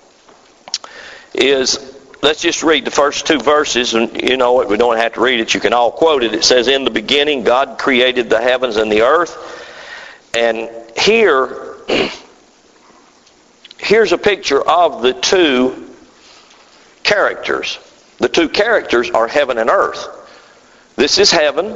[SPEAKER 1] is... Let's just read the first two verses, and you know what, we don't have to read it. You can all quote it. It says, in the beginning, God created the heavens and the earth. And here, here's a picture of the two characters. The two characters are heaven and earth. This is heaven,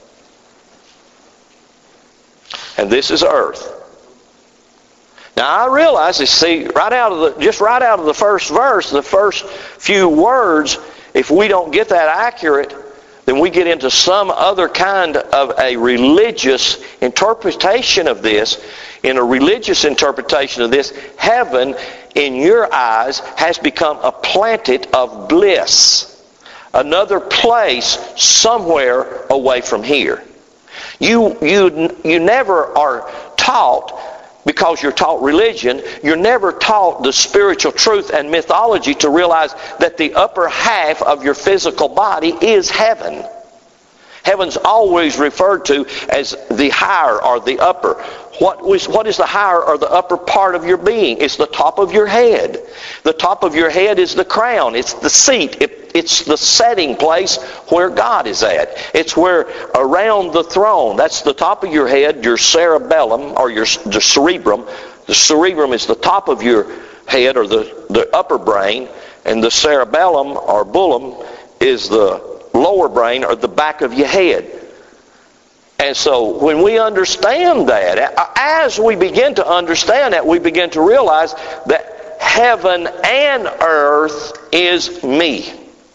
[SPEAKER 1] and this is earth. Now I realize this, see, right out of the just right out of the first verse, the first few words, if we don't get that accurate, then we get into some other kind of a religious interpretation of this. In a religious interpretation of this, heaven, in your eyes, has become a planet of bliss. Another place somewhere away from here. You you you never are taught, because you're taught religion, you're never taught the spiritual truth and mythology to realize that the upper half of your physical body is heaven. Heaven's always referred to as the higher or the upper. What is, what is the higher or the upper part of your being? It's the top of your head. The top of your head is the crown. It's the seat. It, it's the setting place where God is at. It's where around the throne. That's the top of your head, your cerebellum or your the cerebrum. The cerebrum is the top of your head or the, the upper brain. And the cerebellum or bullum is the lower brain or the back of your head. And so when we understand that, as we begin to understand that, we begin to realize that heaven and earth is me.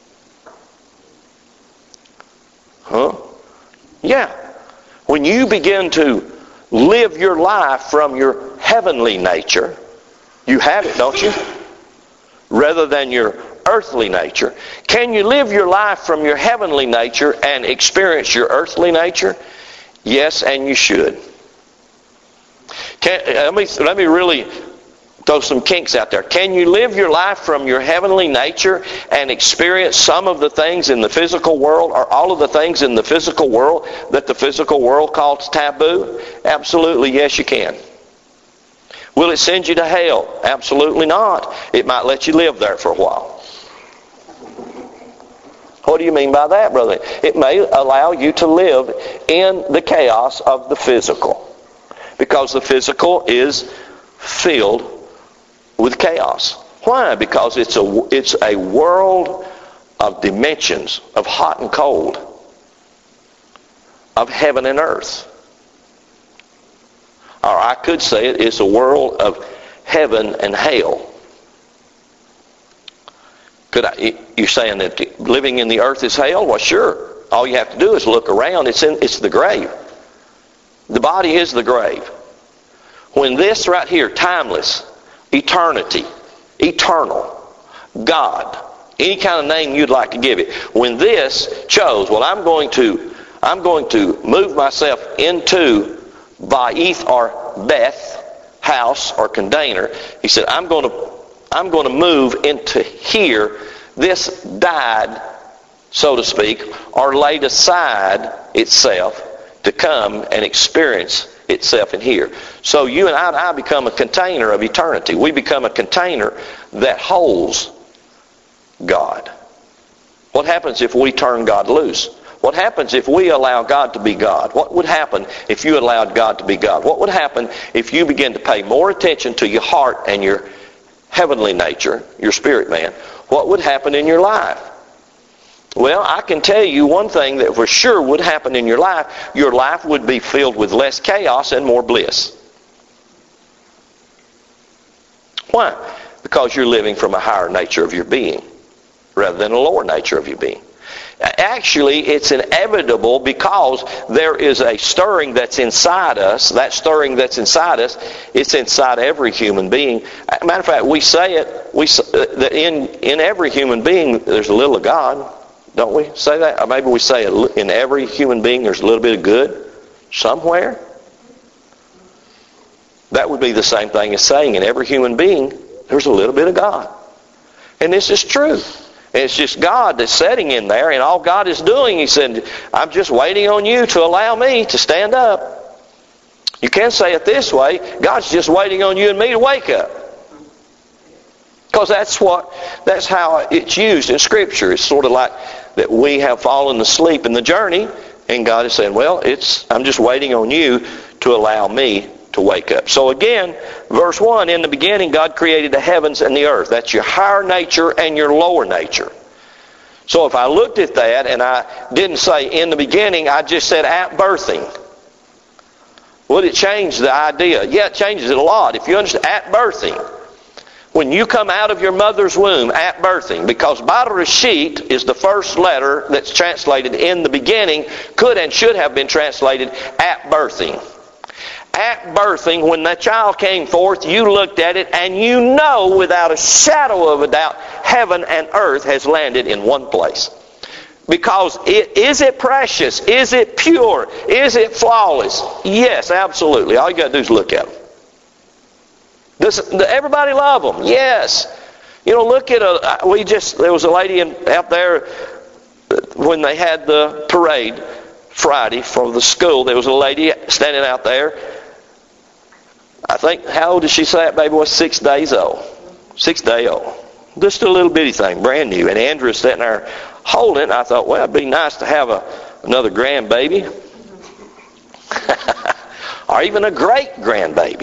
[SPEAKER 1] Huh? Yeah. When you begin to live your life from your heavenly nature, you have it, don't you? Rather than your earthly nature. Can you live your life from your heavenly nature and experience your earthly nature? Yes, and you should. Can, let me let me really Throw some kinks out there. Can you live your life from your heavenly nature and experience some of the things in the physical world, or all of the things in the physical world that the physical world calls taboo? Absolutely, yes, you can. Will it send you to hell? Absolutely not. It might let you live there for a while. What do you mean by that, brother? It may allow you to live in the chaos of the physical, because the physical is filled with chaos. Why? Because it's a, it's a world of dimensions, of hot and cold, of heaven and earth. Or I could say it, it's a world of heaven and hell. Could I, you're saying that living in the earth is hell? Well, sure. All you have to do is look around. It's in, it's the grave. The body is the grave. When this right here, timeless, eternity, eternal, God, any kind of name you'd like to give it, when this chose, well, I'm going to, I'm going to move myself into Ba'ith or Beth, house or container. He said, I'm going to, I'm going to move into here. This died, so to speak, or laid aside itself to come and experience itself in here. So you and I, and I become a container of eternity. We become a container that holds God. What happens if we turn God loose? What happens if we allow God to be God? What would happen if you allowed God to be God? What would happen if you begin to pay more attention to your heart and your heavenly nature, your spirit man? What would happen in your life? Well, I can tell you one thing that for sure would happen in your life. Your life would be filled with less chaos and more bliss. Why? Because you're living from a higher nature of your being rather than a lower nature of your being. Actually, it's inevitable because there is a stirring that's inside us. That stirring that's inside us, it's inside every human being. Matter of fact, we say it, we that in, in every human being there's a little of God. Don't we say that? Or maybe we say in every human being there's a little bit of good somewhere. That would be the same thing as saying in every human being there's a little bit of God. And this is true. And it's just God that's sitting in there, and all God is doing, He said, I'm just waiting on you to allow me to stand up. You can say it this way, God's just waiting on you and me to wake up. Because that's what, that's how it's used in Scripture. It's sort of like that we have fallen asleep in the journey, and God is saying, well, it's I'm just waiting on you to allow me to wake up. So again, verse one, in the beginning God created the heavens and the earth. That's your higher nature and your lower nature. So if I looked at that and I didn't say in the beginning, I just said at birthing, would it change the idea? Yeah, it changes it a lot. If you understand, at birthing, when you come out of your mother's womb, at birthing, because Bereshit is the first letter that's translated in the beginning, could and should have been translated at birthing. At birthing, when the child came forth, you looked at it and you know without a shadow of a doubt, heaven and earth has landed in one place. Because it, is it precious? Is it pure? Is it flawless? Yes, absolutely. All you got to do is look at them. Does everybody love them? Yes. You know, look at a, we just, there was a lady in, out there when they had the parade Friday for the school. There was a lady standing out there. I think, how old did she say that baby was? Six days old. Six day old. Just a little bitty thing, brand new. And Andrew's sitting there holding it. And I thought, well, it'd be nice to have a, another grandbaby. Or even a great grandbaby.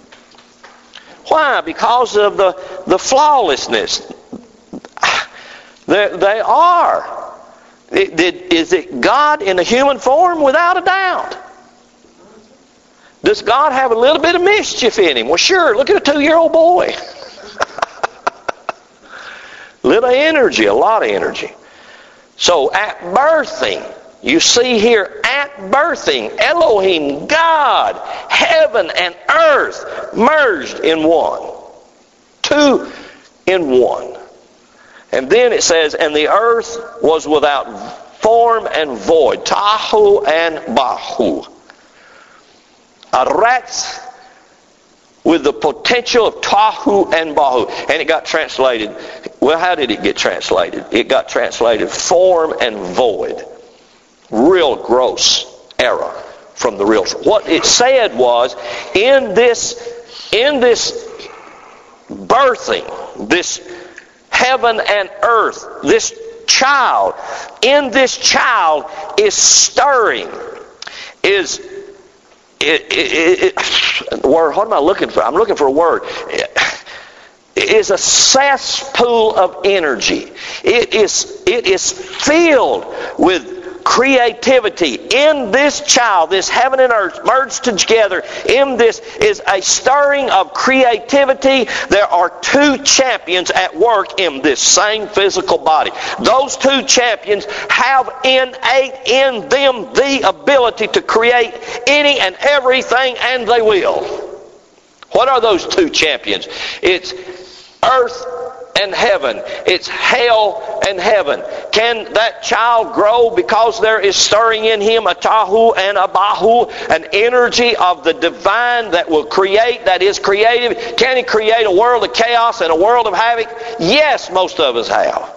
[SPEAKER 1] Why? Because of the, the flawlessness. They, they are. It, it, is it God in a human form? Without a doubt. Does God have a little bit of mischief in Him? Well, sure. Look at a two-year-old boy. Little energy, a lot of energy. So at birthing, you see here, at birthing, Elohim, God, heaven and earth merged in one. Two in one. And then it says, and the earth was without form and void. Tahu and Bahu. Aretz with the potential of Tahu and Bahu. And it got translated, well, how did it get translated? It got translated form and void. Real gross error from the real. What it said was, in this, in this birthing, this heaven and earth, this child, in this child is stirring, is it, it, it, word, what am I looking for? I'm looking for a word. It is a cesspool of energy. It is, it is filled with creativity. In this child, this heaven and earth merged together, in this is a stirring of creativity. There are two champions at work in this same physical body. Those two champions have innate in them the ability to create any and everything, and they will. What are those two champions? It's earth and heaven. It's hell and heaven. Can that child grow because there is stirring in him a Tahu and a Bahu, an energy of the divine that will create, that is creative? Can he create a world of chaos and a world of havoc? Yes, most of us have.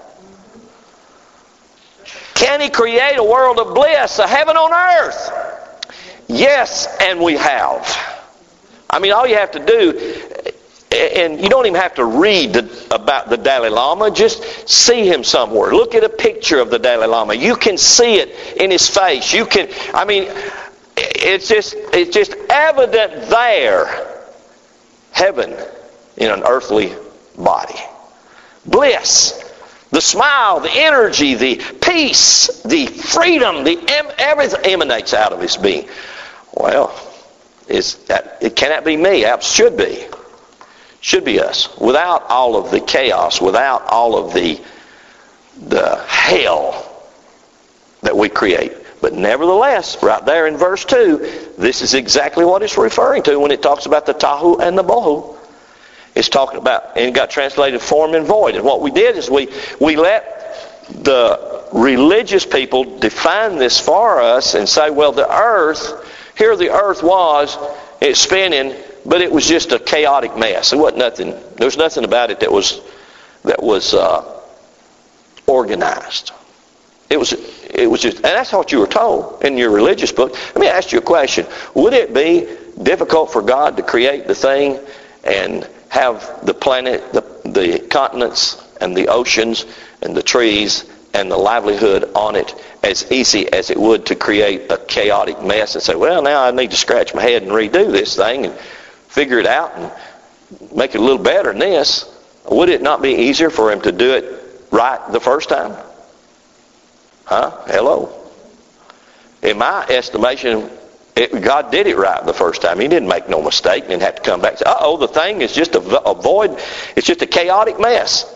[SPEAKER 1] Can he create a world of bliss, a heaven on earth? Yes, and we have. I mean, all you have to do, and you don't even have to read the, about the Dalai Lama. Just see him somewhere. Look at a picture of the Dalai Lama. You can see it in his face. You can, I mean, it's just, it's just evident there. Heaven in an earthly body. Bliss. The smile, the energy, the peace, the freedom, the everything emanates out of his being. Well, is that, it cannot be me. It should be. Should be us. Without all of the chaos, without all of the the hell that we create. But nevertheless, right there in verse two, this is exactly what it's referring to when it talks about the Tahu and the Bahu. It's talking about, and it got translated form and void. And what we did is we, we let the religious people define this for us and say, well, the earth, here the earth was, it's spinning, but it was just a chaotic mess. It wasn't nothing. There was nothing about it that was that was uh, organized. It was it was just, and that's what you were told in your religious book. Let me ask you a question: would it be difficult for God to create the thing and have the planet, the the continents, and the oceans, and the trees, and the livelihood on it as easy as it would to create a chaotic mess and say, well, now I need to scratch my head and redo this thing and figure it out and make it a little better than this? Would it not be easier for him to do it right the first time? Huh? Hello. In my estimation, it, God did it right the first time. He didn't make no mistake and didn't have to come back and say, uh-oh, the thing is just a, a void. It's just a chaotic mess.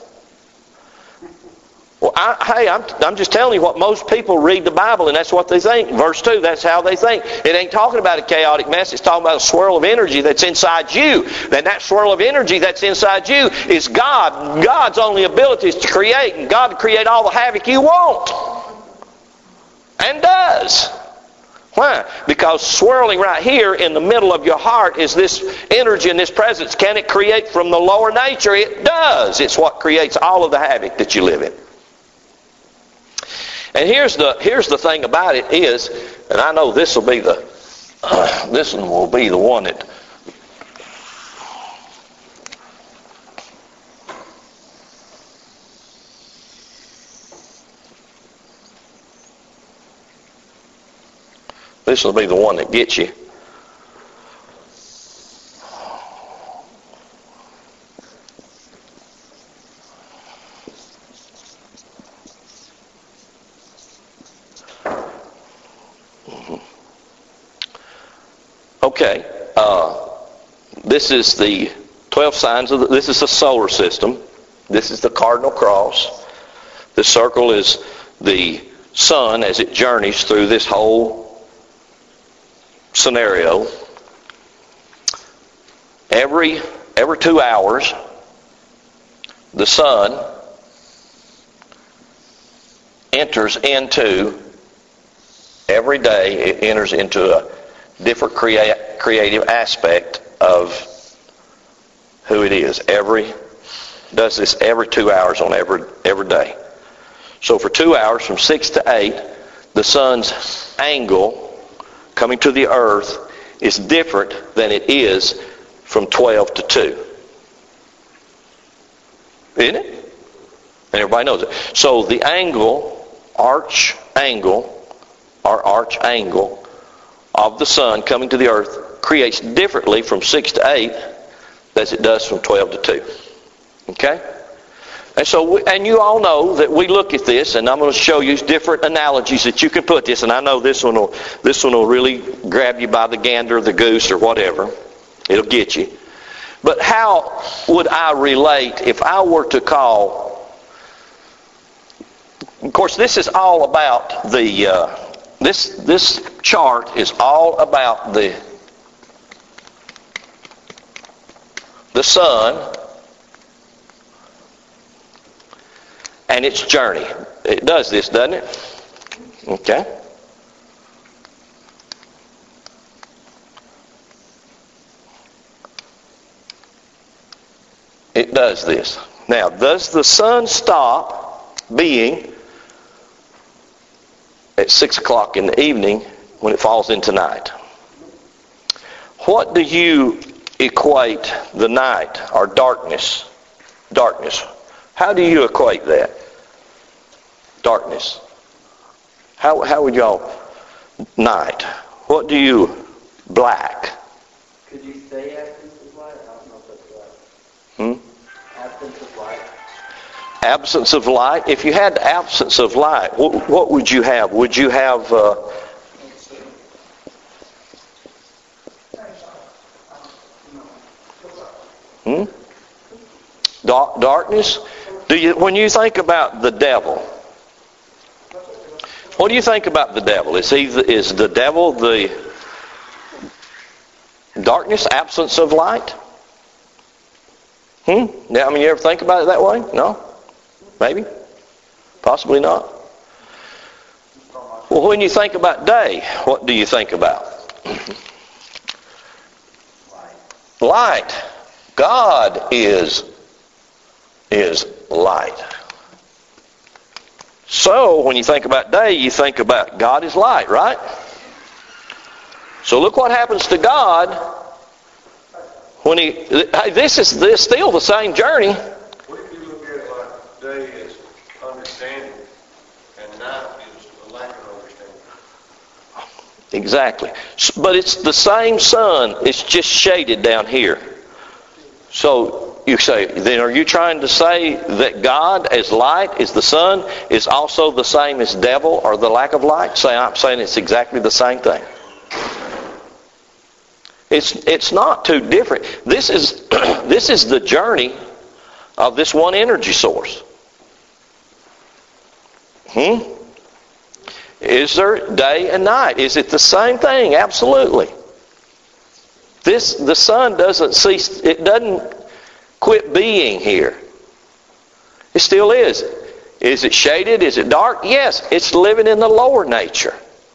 [SPEAKER 1] Well, I, hey, I'm, I'm just telling you what most people read the Bible, and that's what they think. Verse two, that's how they think. It ain't talking about a chaotic mess. It's talking about a swirl of energy that's inside you. And that swirl of energy that's inside you is God. God's only ability is to create, and God to create all the havoc you want. And does. Why? Because swirling right here in the middle of your heart is this energy and this presence. Can it create from the lower nature? It does. It's what creates all of the havoc that you live in. And here's the here's the thing about it is, and I know this will be the uh, this one will be the one that this will be the one that gets you. Okay, uh, this is the twelve signs of the, this is the solar system. This is the cardinal cross. The circle is the sun as it journeys through this whole scenario. Every every two hours, the sun enters into, every day it enters into a different crea- creative aspect of who it is. Every does this every two hours on every every day. So for two hours, from six to eight, the sun's angle coming to the earth is different than it is from twelve to two. Isn't it? And everybody knows it. So the angle, arch angle, or arch angle of the sun coming to the earth creates differently from six to eight as it does from twelve to two. Okay? And so, we, and you all know that we look at this, and I'm going to show you different analogies that you can put this, and I know this one will, this one will really grab you by the gander or the goose or whatever. It'll get you. But how would I relate if I were to call, of course this is all about the, uh, this, this chart is all about the, the sun and its journey. It does this, doesn't it? Okay. It does this. Now, does the sun stop being at six o'clock in the evening when it falls into night? What do you equate the night or darkness? Darkness. How do you equate that? Darkness. How how would y'all night? What do you black?
[SPEAKER 3] Could you say absence of light? I don't know if that's
[SPEAKER 1] Hmm?
[SPEAKER 3] right. Absence of light.
[SPEAKER 1] Absence of light. If you had absence of light, what, what would you have? Would you have uh, hmm? Dark, darkness? Do you, when you think about the devil, what do you think about the devil? Is he the, is the devil the darkness, absence of light? Hmm? Yeah, I mean, you ever think about it that way? No? Maybe? Possibly not. Well, when you think about day, what do you think about? Light. God is is light. So, when you think about day, you think about God is light, right? So look what happens to God when he, this is this still the same journey.
[SPEAKER 4] What if you look at it like day is understanding and night is a lack of understanding?
[SPEAKER 1] Exactly. But it's the same sun, it's just shaded down here. So you say, then are you trying to say that God as light, is the sun, is also the same as devil or the lack of light? Say, I'm saying it's exactly the same thing. It's it's not too different. This is this is the journey of this one energy source. Hmm? Is there day and night? Is it the same thing? Absolutely. This the sun doesn't cease. It doesn't quit being here. It still is. Is it shaded? Is it dark? Yes. It's living in the lower nature.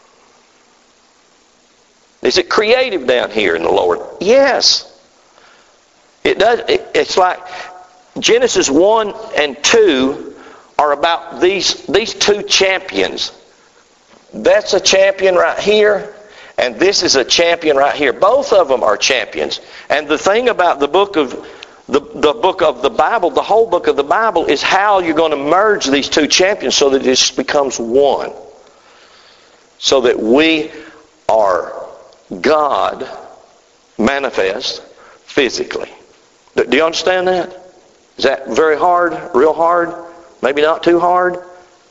[SPEAKER 1] Is it creative down here in the lower? Yes. It does. It, it's like Genesis one and two are about these these two champions. That's a champion right here, and this is a champion right here. Both of them are champions. And the thing about the book of the, the book of the Bible, the whole book of the Bible, is how you're going to merge these two champions so that it just becomes one. So that we are God manifest physically. Do you understand that? Is that very hard? Real hard? Maybe not too hard?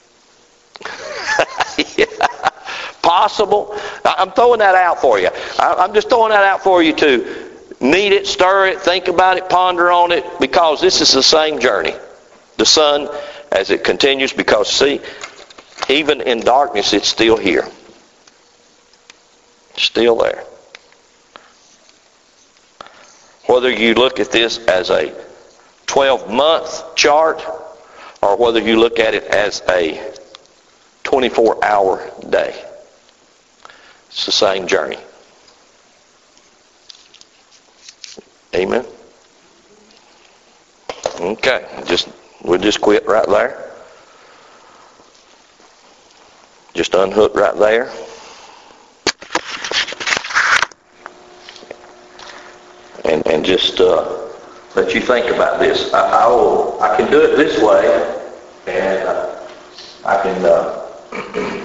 [SPEAKER 1] Yeah. Possible? I'm throwing that out for you. I'm just throwing that out for you to knead it, stir it, think about it, ponder on it, because this is the same journey. The sun, as it continues, because see, even in darkness, it's still here. Still there. Whether you look at this as a twelve-month chart or whether you look at it as a twenty-four hour day, it's the same journey. Amen? Okay, just we'll just quit right there. Just unhook right there. And and just uh, let you think about this. I, I will. I can do it this way, and uh, I can. Uh,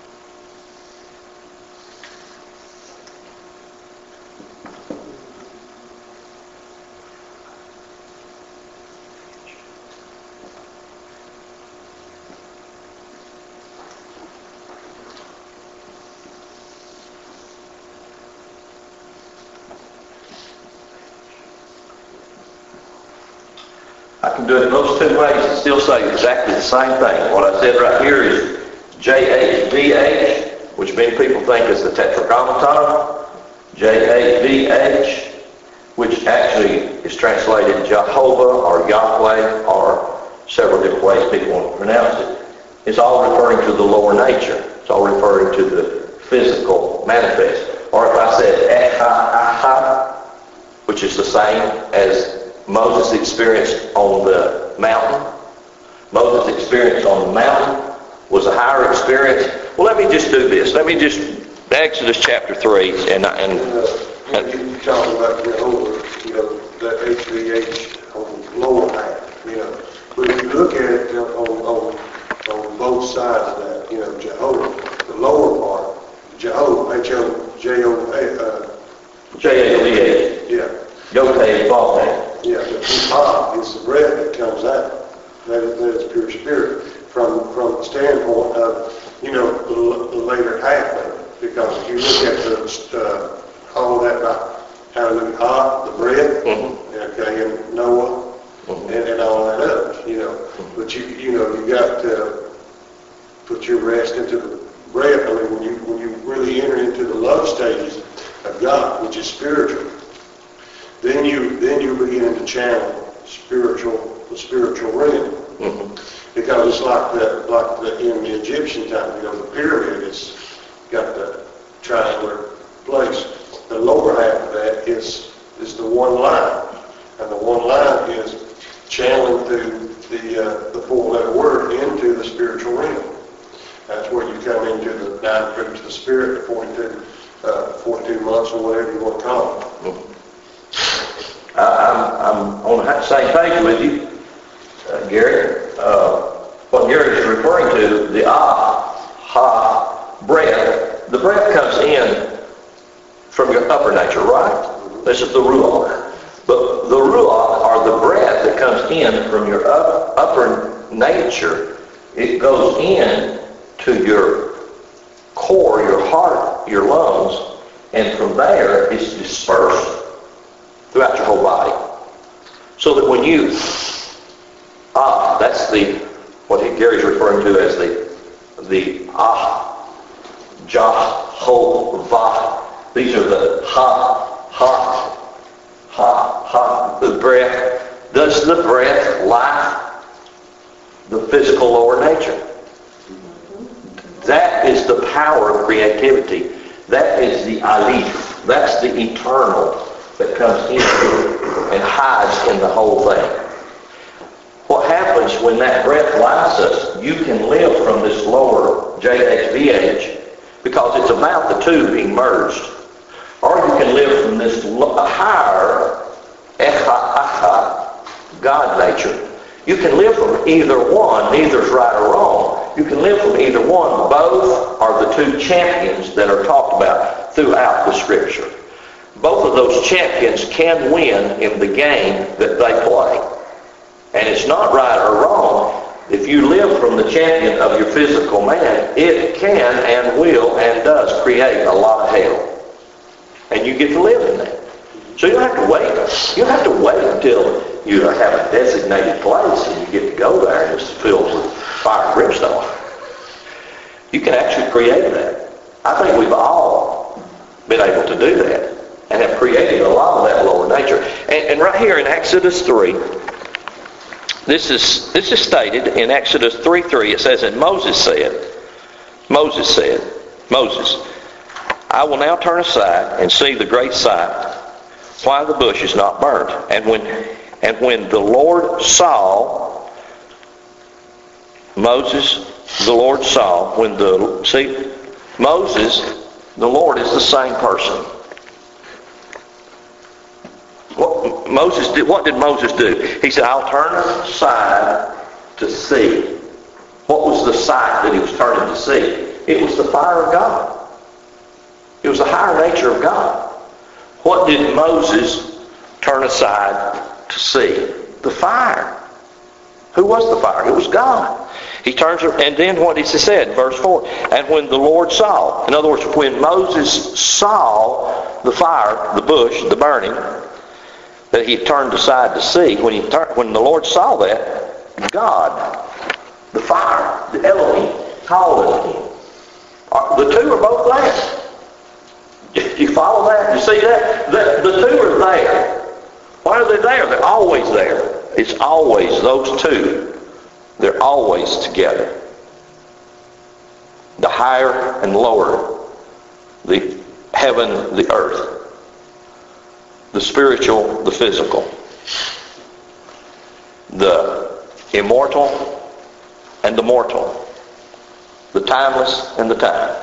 [SPEAKER 1] I can do it in those two ways and still say exactly the same thing. What I said right here is J H V H, which many people think is the Tetragrammaton. J H V H, which actually is translated Jehovah or Yahweh or several different ways people want to pronounce it. It's all referring to the lower nature. It's all referring to the physical manifest. Or if I said Echa Aha, which is the same as Moses experienced on the mountain. Moses' experience on the mountain was a higher experience. Well, let me just do this. Let me just, Exodus chapter three, and and,
[SPEAKER 4] and you talking about Jehovah, you know, that H V H on the lower half, you know. But if you look at it on on on both sides of that, you know, Jehovah, the lower part, Jehovah, H O J O A,
[SPEAKER 1] J A V H.
[SPEAKER 4] Yeah.
[SPEAKER 1] Yotei Vav.
[SPEAKER 4] Yeah, the Pah is the breath that comes out. That is, that is pure spirit. From from the standpoint of, you know, the, the later half of it. Because if you look at the, uh, all that about hallelujah, ah, the breath, mm-hmm. okay, and Noah, mm-hmm. and, and all that other, you know. Mm-hmm. But you you know, you got to put your rest into the breath. I mean, when you when you really enter into the love stages of God, which is spiritual, then you then you begin to channel spiritual the spiritual realm. Mm-hmm. Because it's like the like the in the Egyptian time, you know, the pyramid is got the triangular place. The lower half of that is is the one line, and the one line is channeling through the uh, the four-letter word into the spiritual realm. That's where you come into the nine fruits of the spirit, the forty-two, uh, forty-two months, or whatever you want to call them.
[SPEAKER 1] Mm-hmm. I, I'm I'm on the same page with you, uh, Gary. Uh, what Gary is referring to, the ah, ha, breath, the breath comes in from your upper nature, right? This is the ruach. But the ruach, or the breath that comes in from your up, upper nature, it goes in to your core, your heart, your lungs, and from there it's dispersed throughout your whole body. So that when you, ah, that's the, what Gary's referring to as the, the ah, Jehovah. These are the ha, ha, ha, ha, the breath. Does the breath life the physical lower nature? That is the power of creativity. That is the alif. That's the eternal that comes into and hides in the whole thing. What happens when that breath lights us, you can live from this lower J H V H because it's about the two being merged. Or you can live from this higher Echa Acha God nature. You can live from either one. Neither's right or wrong. You can live from either one. Both are the two champions that are talked about throughout the Scripture. Both of those champions can win in the game that they play. And it's not right or wrong. If you live from the champion of your physical man, it can and will and does create a lot of hell. And you get to live in that. So you don't have to wait. You don't have to wait until you have a designated place and you get to go there and it's filled with fire and brimstone. You can actually create that. I think we've all been able to do that and have created a lot of that lower nature. And, and right here in Exodus three, this is this is stated in Exodus three three. It says, and Moses said, Moses said, Moses, I will now turn aside and see the great sight, why the bush is not burnt. And when And when the Lord saw, Moses, the Lord saw, when the, see, Moses, the Lord is the same person. What Moses did, what did Moses do? He said, I'll turn aside to see. What was the sight that he was turning to see? It was the fire of God. It was the higher nature of God. What did Moses turn aside to see? The fire. Who was the fire? It was God. He turns, and then what he said, verse four, and when the Lord saw, in other words, when Moses saw the fire, the bush, the burning, that he turned aside to see, when he turned, when the Lord saw that, God, the fire, the Elohim, called him. The two are both there. You follow that? You see that? The, the two are there. Why are they there? They're always there. It's always those two. They're always together. The higher and lower. The heaven, the earth. The spiritual, the physical. The immortal and the mortal. The timeless and the time.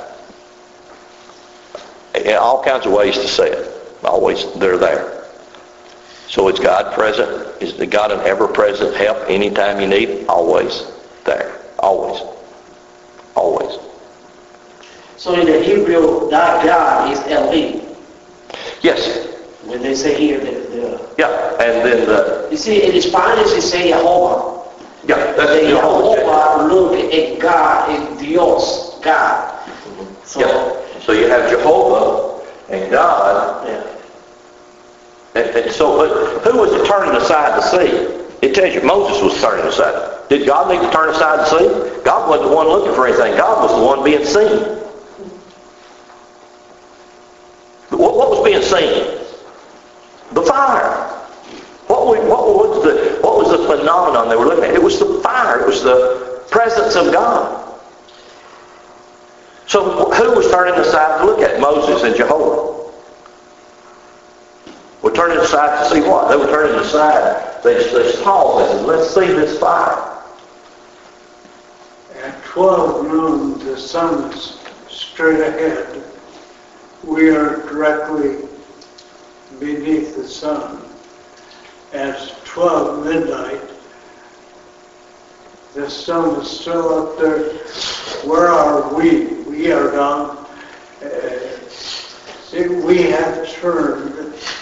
[SPEAKER 1] In all kinds of ways to say it. Always, they're there. So is God present? Is God an ever-present help anytime you need? Always there. Always. Always.
[SPEAKER 3] So in the Hebrew, that God is Elohim.
[SPEAKER 1] Yes.
[SPEAKER 3] When they say here, the, the
[SPEAKER 1] Yeah, and then the...
[SPEAKER 3] You see, in Spanish they say Jehovah.
[SPEAKER 1] Yeah, that's
[SPEAKER 3] They
[SPEAKER 1] Jehovah.
[SPEAKER 3] Jehovah look at God, at Dios, God. So,
[SPEAKER 1] Yeah. So you have Jehovah and God.
[SPEAKER 3] yeah.
[SPEAKER 1] And, and so who was turning aside to see? It tells you Moses was turning aside. Did God need to turn aside to see? God wasn't the one looking for anything. God was the one being seen. What, what was being seen? The fire. What, we, what, was the, what was the phenomenon they were looking at? It was the fire. It was the presence of God. So who was turning aside to look at? Moses and Jehovah. Were turning aside to see what? They were turning aside. They, they paused and said, let's see this fire.
[SPEAKER 5] At twelve noon, the sun is straight ahead. We are directly beneath the sun. At twelve midnight, the sun is still up there. Where are we? We are down. Uh, see, we have turned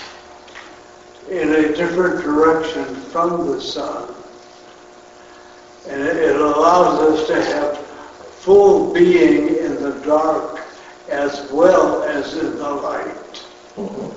[SPEAKER 5] in a different direction from the sun. And it, it allows us to have full being in the dark as well as in the light.
[SPEAKER 1] Mm-hmm.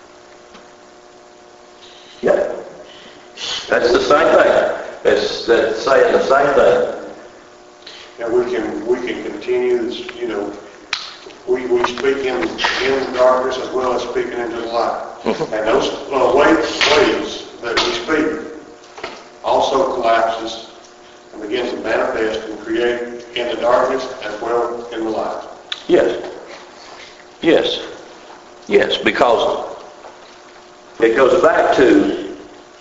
[SPEAKER 1] Yeah. That's the same thing. It's, that's saying the same thing.
[SPEAKER 4] And we can we can continue this, you know, we, we speak in, in darkness as well as speaking into the light. Mm-hmm. And those uh, ways, ways that we speak also collapses and begins to manifest and create in the darkness as well as in the light.
[SPEAKER 1] Yes. Yes. Yes, because it goes back to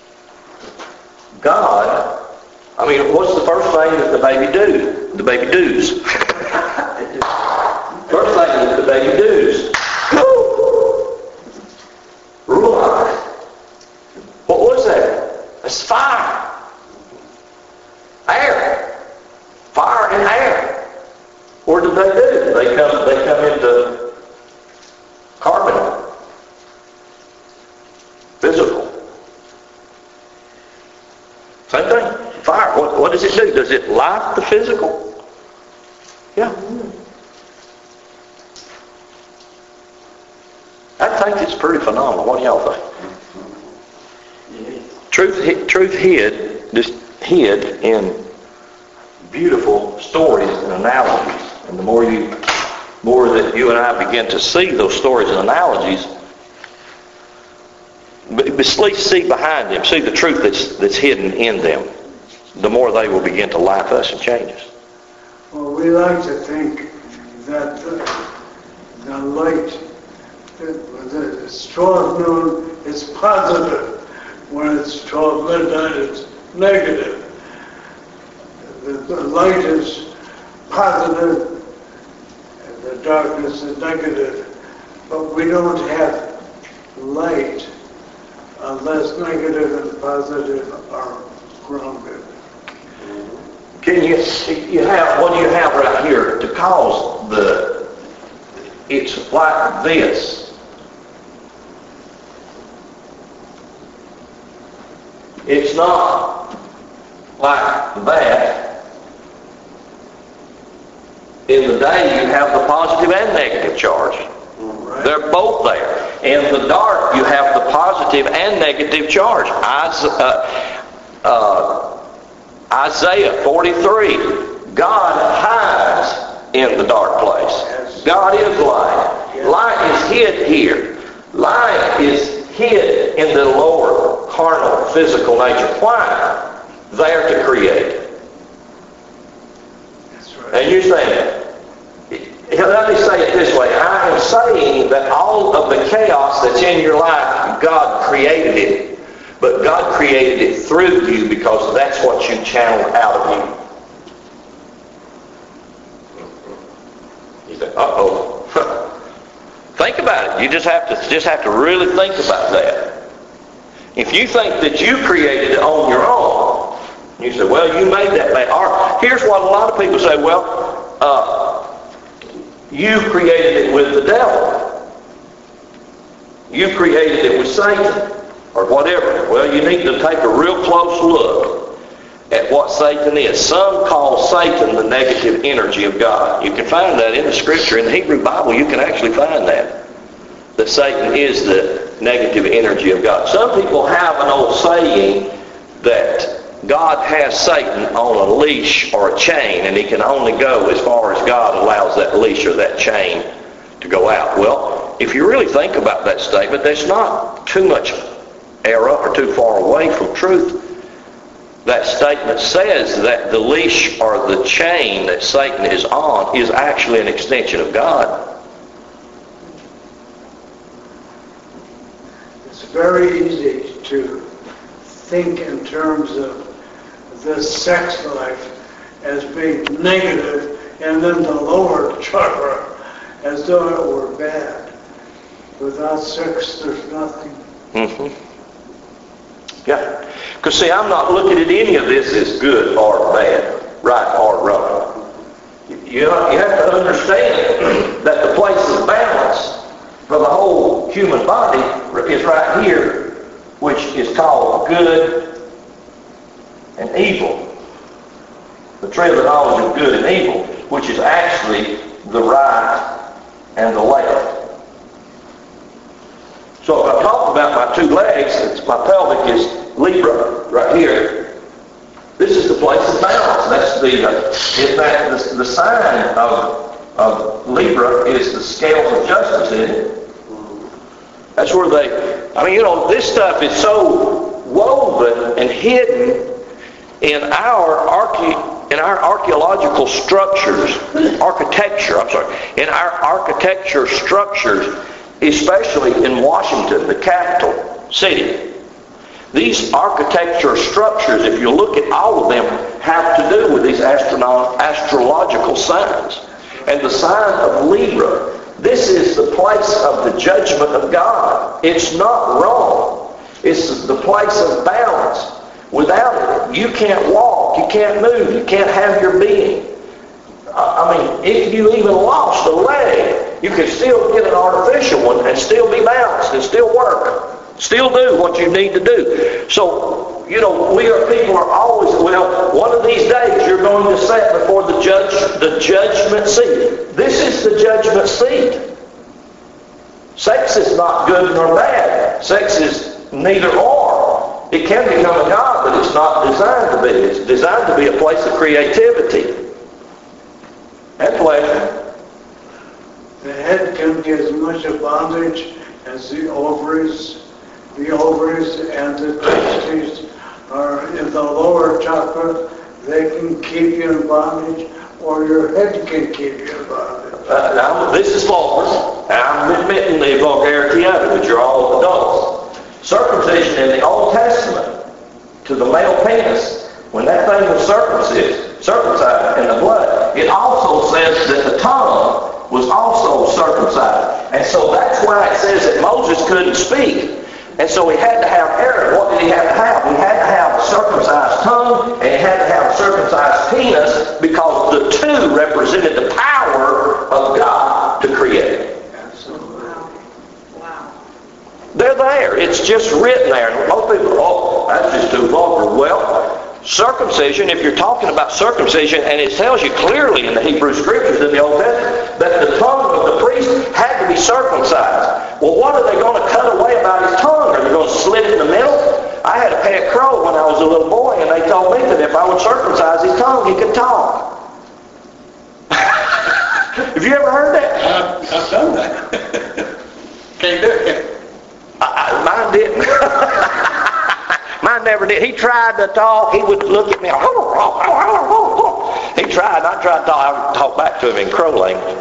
[SPEAKER 1] God. I mean, what's the first thing that the baby do? The baby does. First thing that the baby does. Ruach. What was that? It's fire. Air. Fire and air. What did they do? They come they come into carbon. Physical. Same thing. Fire. What, what does it do? Does it light the physical? Yeah. I think it's pretty phenomenal. What do y'all think? Truth, truth hid, just hid in beautiful stories and analogies. And the more you, more that you and I begin to see those stories and analogies, but at least see behind them, see the truth that's that's hidden in them, the more they will begin to life us and change us.
[SPEAKER 5] Well, we like to think that the, the light, the, the twelve noon is positive. When it's twelve midnight, it's negative. The, the light is positive, and the darkness is negative. But we don't have light unless negative and positive are grounded.
[SPEAKER 6] Can you, you have, what do you have right here to cause the, it's like this. It's not like that. In the day you have the positive and negative charge.
[SPEAKER 5] Right.
[SPEAKER 6] They're both there. In the dark you have the positive and negative charge. Isaiah, uh, uh, Isaiah forty-three, God hides in the dark place. God is light. Light is hid here. Light is hid in the lower carnal physical nature. Why? There to create.
[SPEAKER 5] That's right.
[SPEAKER 6] And you're saying, let me say it this way. I am saying that all of the chaos that's in your life, God created it. But God created it through you because that's what you channeled out of you. You say, uh-oh. Think about it. You just have to just have to really think about that. If you think that you created it on your own, you say, well, you made that bad. Or here's what a lot of people say, well, uh, you created it with the devil. You created it with Satan. Or whatever. Well, you need to take a real close look at what Satan is. Some call Satan the negative energy of God. You can find that in the Scripture. In the Hebrew Bible, you can actually find that. That Satan is the negative energy of God. Some people have an old saying that God has Satan on a leash or a chain, and he can only go as far as God allows that leash or that chain to go out. Well, if you really think about that statement, there's not too much error or too far away from truth. That statement says that the leash or the chain that Satan is on is actually an extension of God.
[SPEAKER 5] It's very easy to think in terms of the sex life as being negative and then the lower chakra as though it were bad. Without sex, there's nothing.
[SPEAKER 6] Mm-hmm. Yeah. Because see, I'm not looking at any of this as good or bad, right or wrong. You know, you have to understand that the place of balance for the whole human body is right here, which is called good and evil. The tree of the knowledge of good and evil, which is actually the right and the left. So if I talk about my two legs, it's my pelvic is Libra right here. This is the place of balance. That's the uh, in fact the, the sign of of Libra is the scales of justice, isn't it? That's where they. I mean, you know, this stuff is so woven and hidden in our archae in our archaeological structures, architecture. I'm sorry, in our architecture structures, especially in Washington, the capital city. These architecture structures, if you look at all of them, have to do with these astrono- astrological signs. And the sign of Libra, this is the place of the judgment of God. It's not wrong. It's the place of balance. Without it, you can't walk, you can't move, you can't have your being. I mean, if you even lost a leg, you could still get an artificial one and still be balanced and still work. Still do what you need to do. So, you know, we are people are always, well, one of these days you're going to sit before the judge, the judgment seat. This is the judgment seat. Sex is not good nor bad. Sex is neither or. It can become a god, but it's not designed to be. It's designed to be a place of creativity and pleasure.
[SPEAKER 5] The head can be as much a bondage as the ovaries. The ovaries and the testes are in the lower chakra. They can keep you in bondage, or your head can keep you in bondage.
[SPEAKER 6] Uh, now, this is vulgar. I'm admitting the vulgarity of it, but you're all adults. Circumcision in the Old Testament to the male penis, when that thing was circumcised, circumcised in the blood, it also says that the tongue was also circumcised. And so that's why it says that Moses couldn't speak. And so he had to have Aaron. What did he have to have? He had to have a circumcised tongue, and he had to have a circumcised penis, because the two represented the power of God to create.
[SPEAKER 3] Wow. Wow.
[SPEAKER 6] They're there. It's just written there. And most people, oh, that's just too vulgar. Well, circumcision, if you're talking about circumcision, and it tells you clearly in the Hebrew Scriptures in the Old Testament that the tongue of the priest had to be circumcised. Well, what are they going to cut away about his tongue? Are they going to slit it in the middle? I had a pet crow when I was a little boy, and they told me that if I would circumcise his tongue, he could talk. Have you ever heard that?
[SPEAKER 7] I've, I've done that. Can't do it.
[SPEAKER 6] I, I, mine didn't. Mine never did. He tried to talk. He would look at me. He tried. I tried to talk. I would talk back to him in crow language.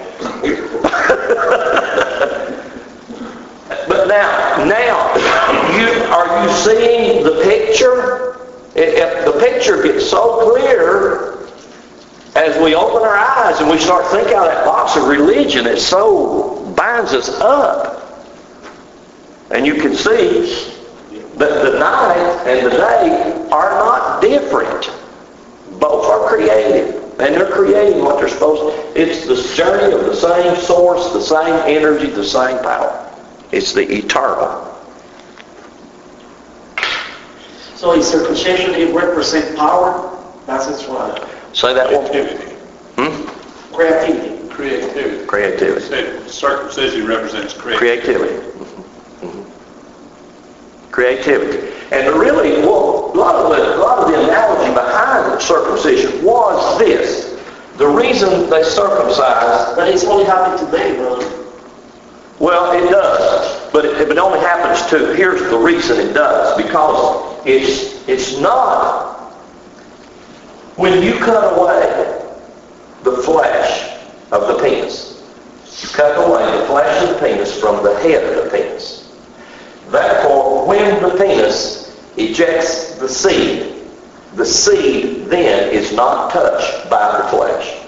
[SPEAKER 6] But now, now, you are you seeing the picture? If the picture gets so clear as we open our eyes and we start thinking out of that box of religion, it so binds us up. And you can see that the night and the day are not different. Both are created. And they're creating what they're supposed to. It's the journey of the same source, the same energy, the same power. It's the eternal.
[SPEAKER 3] So in circumcision, it represents power. That's its right.
[SPEAKER 6] Say that one.
[SPEAKER 7] Creativity.
[SPEAKER 6] Hmm?
[SPEAKER 3] Creativity.
[SPEAKER 7] Creativity.
[SPEAKER 6] Creativity.
[SPEAKER 7] Say circumcision represents creativity.
[SPEAKER 6] Creativity. Creativity. And really, well, a lot of the, a lot of the analogy behind circumcision was this. The reason they circumcised.
[SPEAKER 3] But it's only happening today, brother.
[SPEAKER 6] Well, it does, but it, it only happens to. Here's the reason it does, because it's it's not when you cut away the flesh of the penis. You cut away the flesh of the penis from the head of the penis. Therefore, when the penis ejects the seed, the seed then is not touched by the flesh.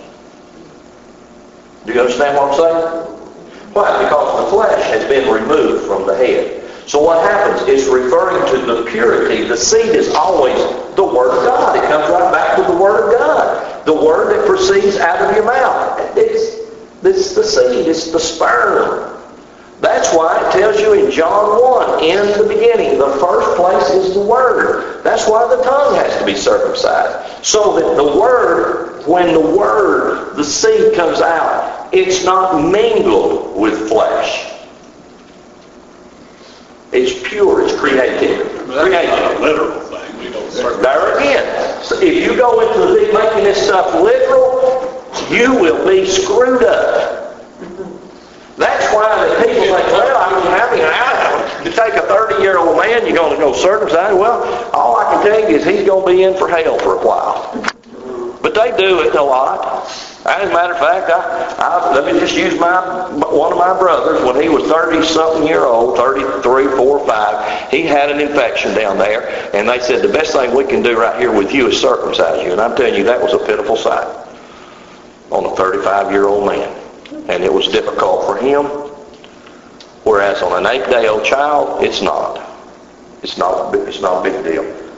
[SPEAKER 6] Do you understand what I'm saying? Why? Because the flesh has been removed from the head. So what happens is referring to the purity. The seed is always the Word of God. It comes right back to the Word of God. The Word that proceeds out of your mouth. It's, it's the seed. It's the sperm. That's why it tells you in John one, in the beginning, the first place is the Word. That's why the tongue has to be circumcised. So that the Word, when the Word, the seed comes out, it's not mingled with flesh. It's pure, it's creative.
[SPEAKER 7] That's not a literal thing. We don't circumcise.
[SPEAKER 6] There again, so if you go into the making this stuff literal, you will be screwed up. That's why the people think, well, I mean, I mean, I, to take a thirty-year-old man, you're going to go circumcise. Well, all I can tell you is he's going to be in for hell for a while. But they do it a lot. As a matter of fact, I, I, let me just use my one of my brothers. When he was thirty-something year old, thirty-three, four, five, he had an infection down there. And they said, the best thing we can do right here with you is circumcise you. And I'm telling you, that was a pitiful sight on a thirty-five-year-old man. And it was difficult for him. Whereas on an eight-day-old child, it's not. It's not, it's not a big deal.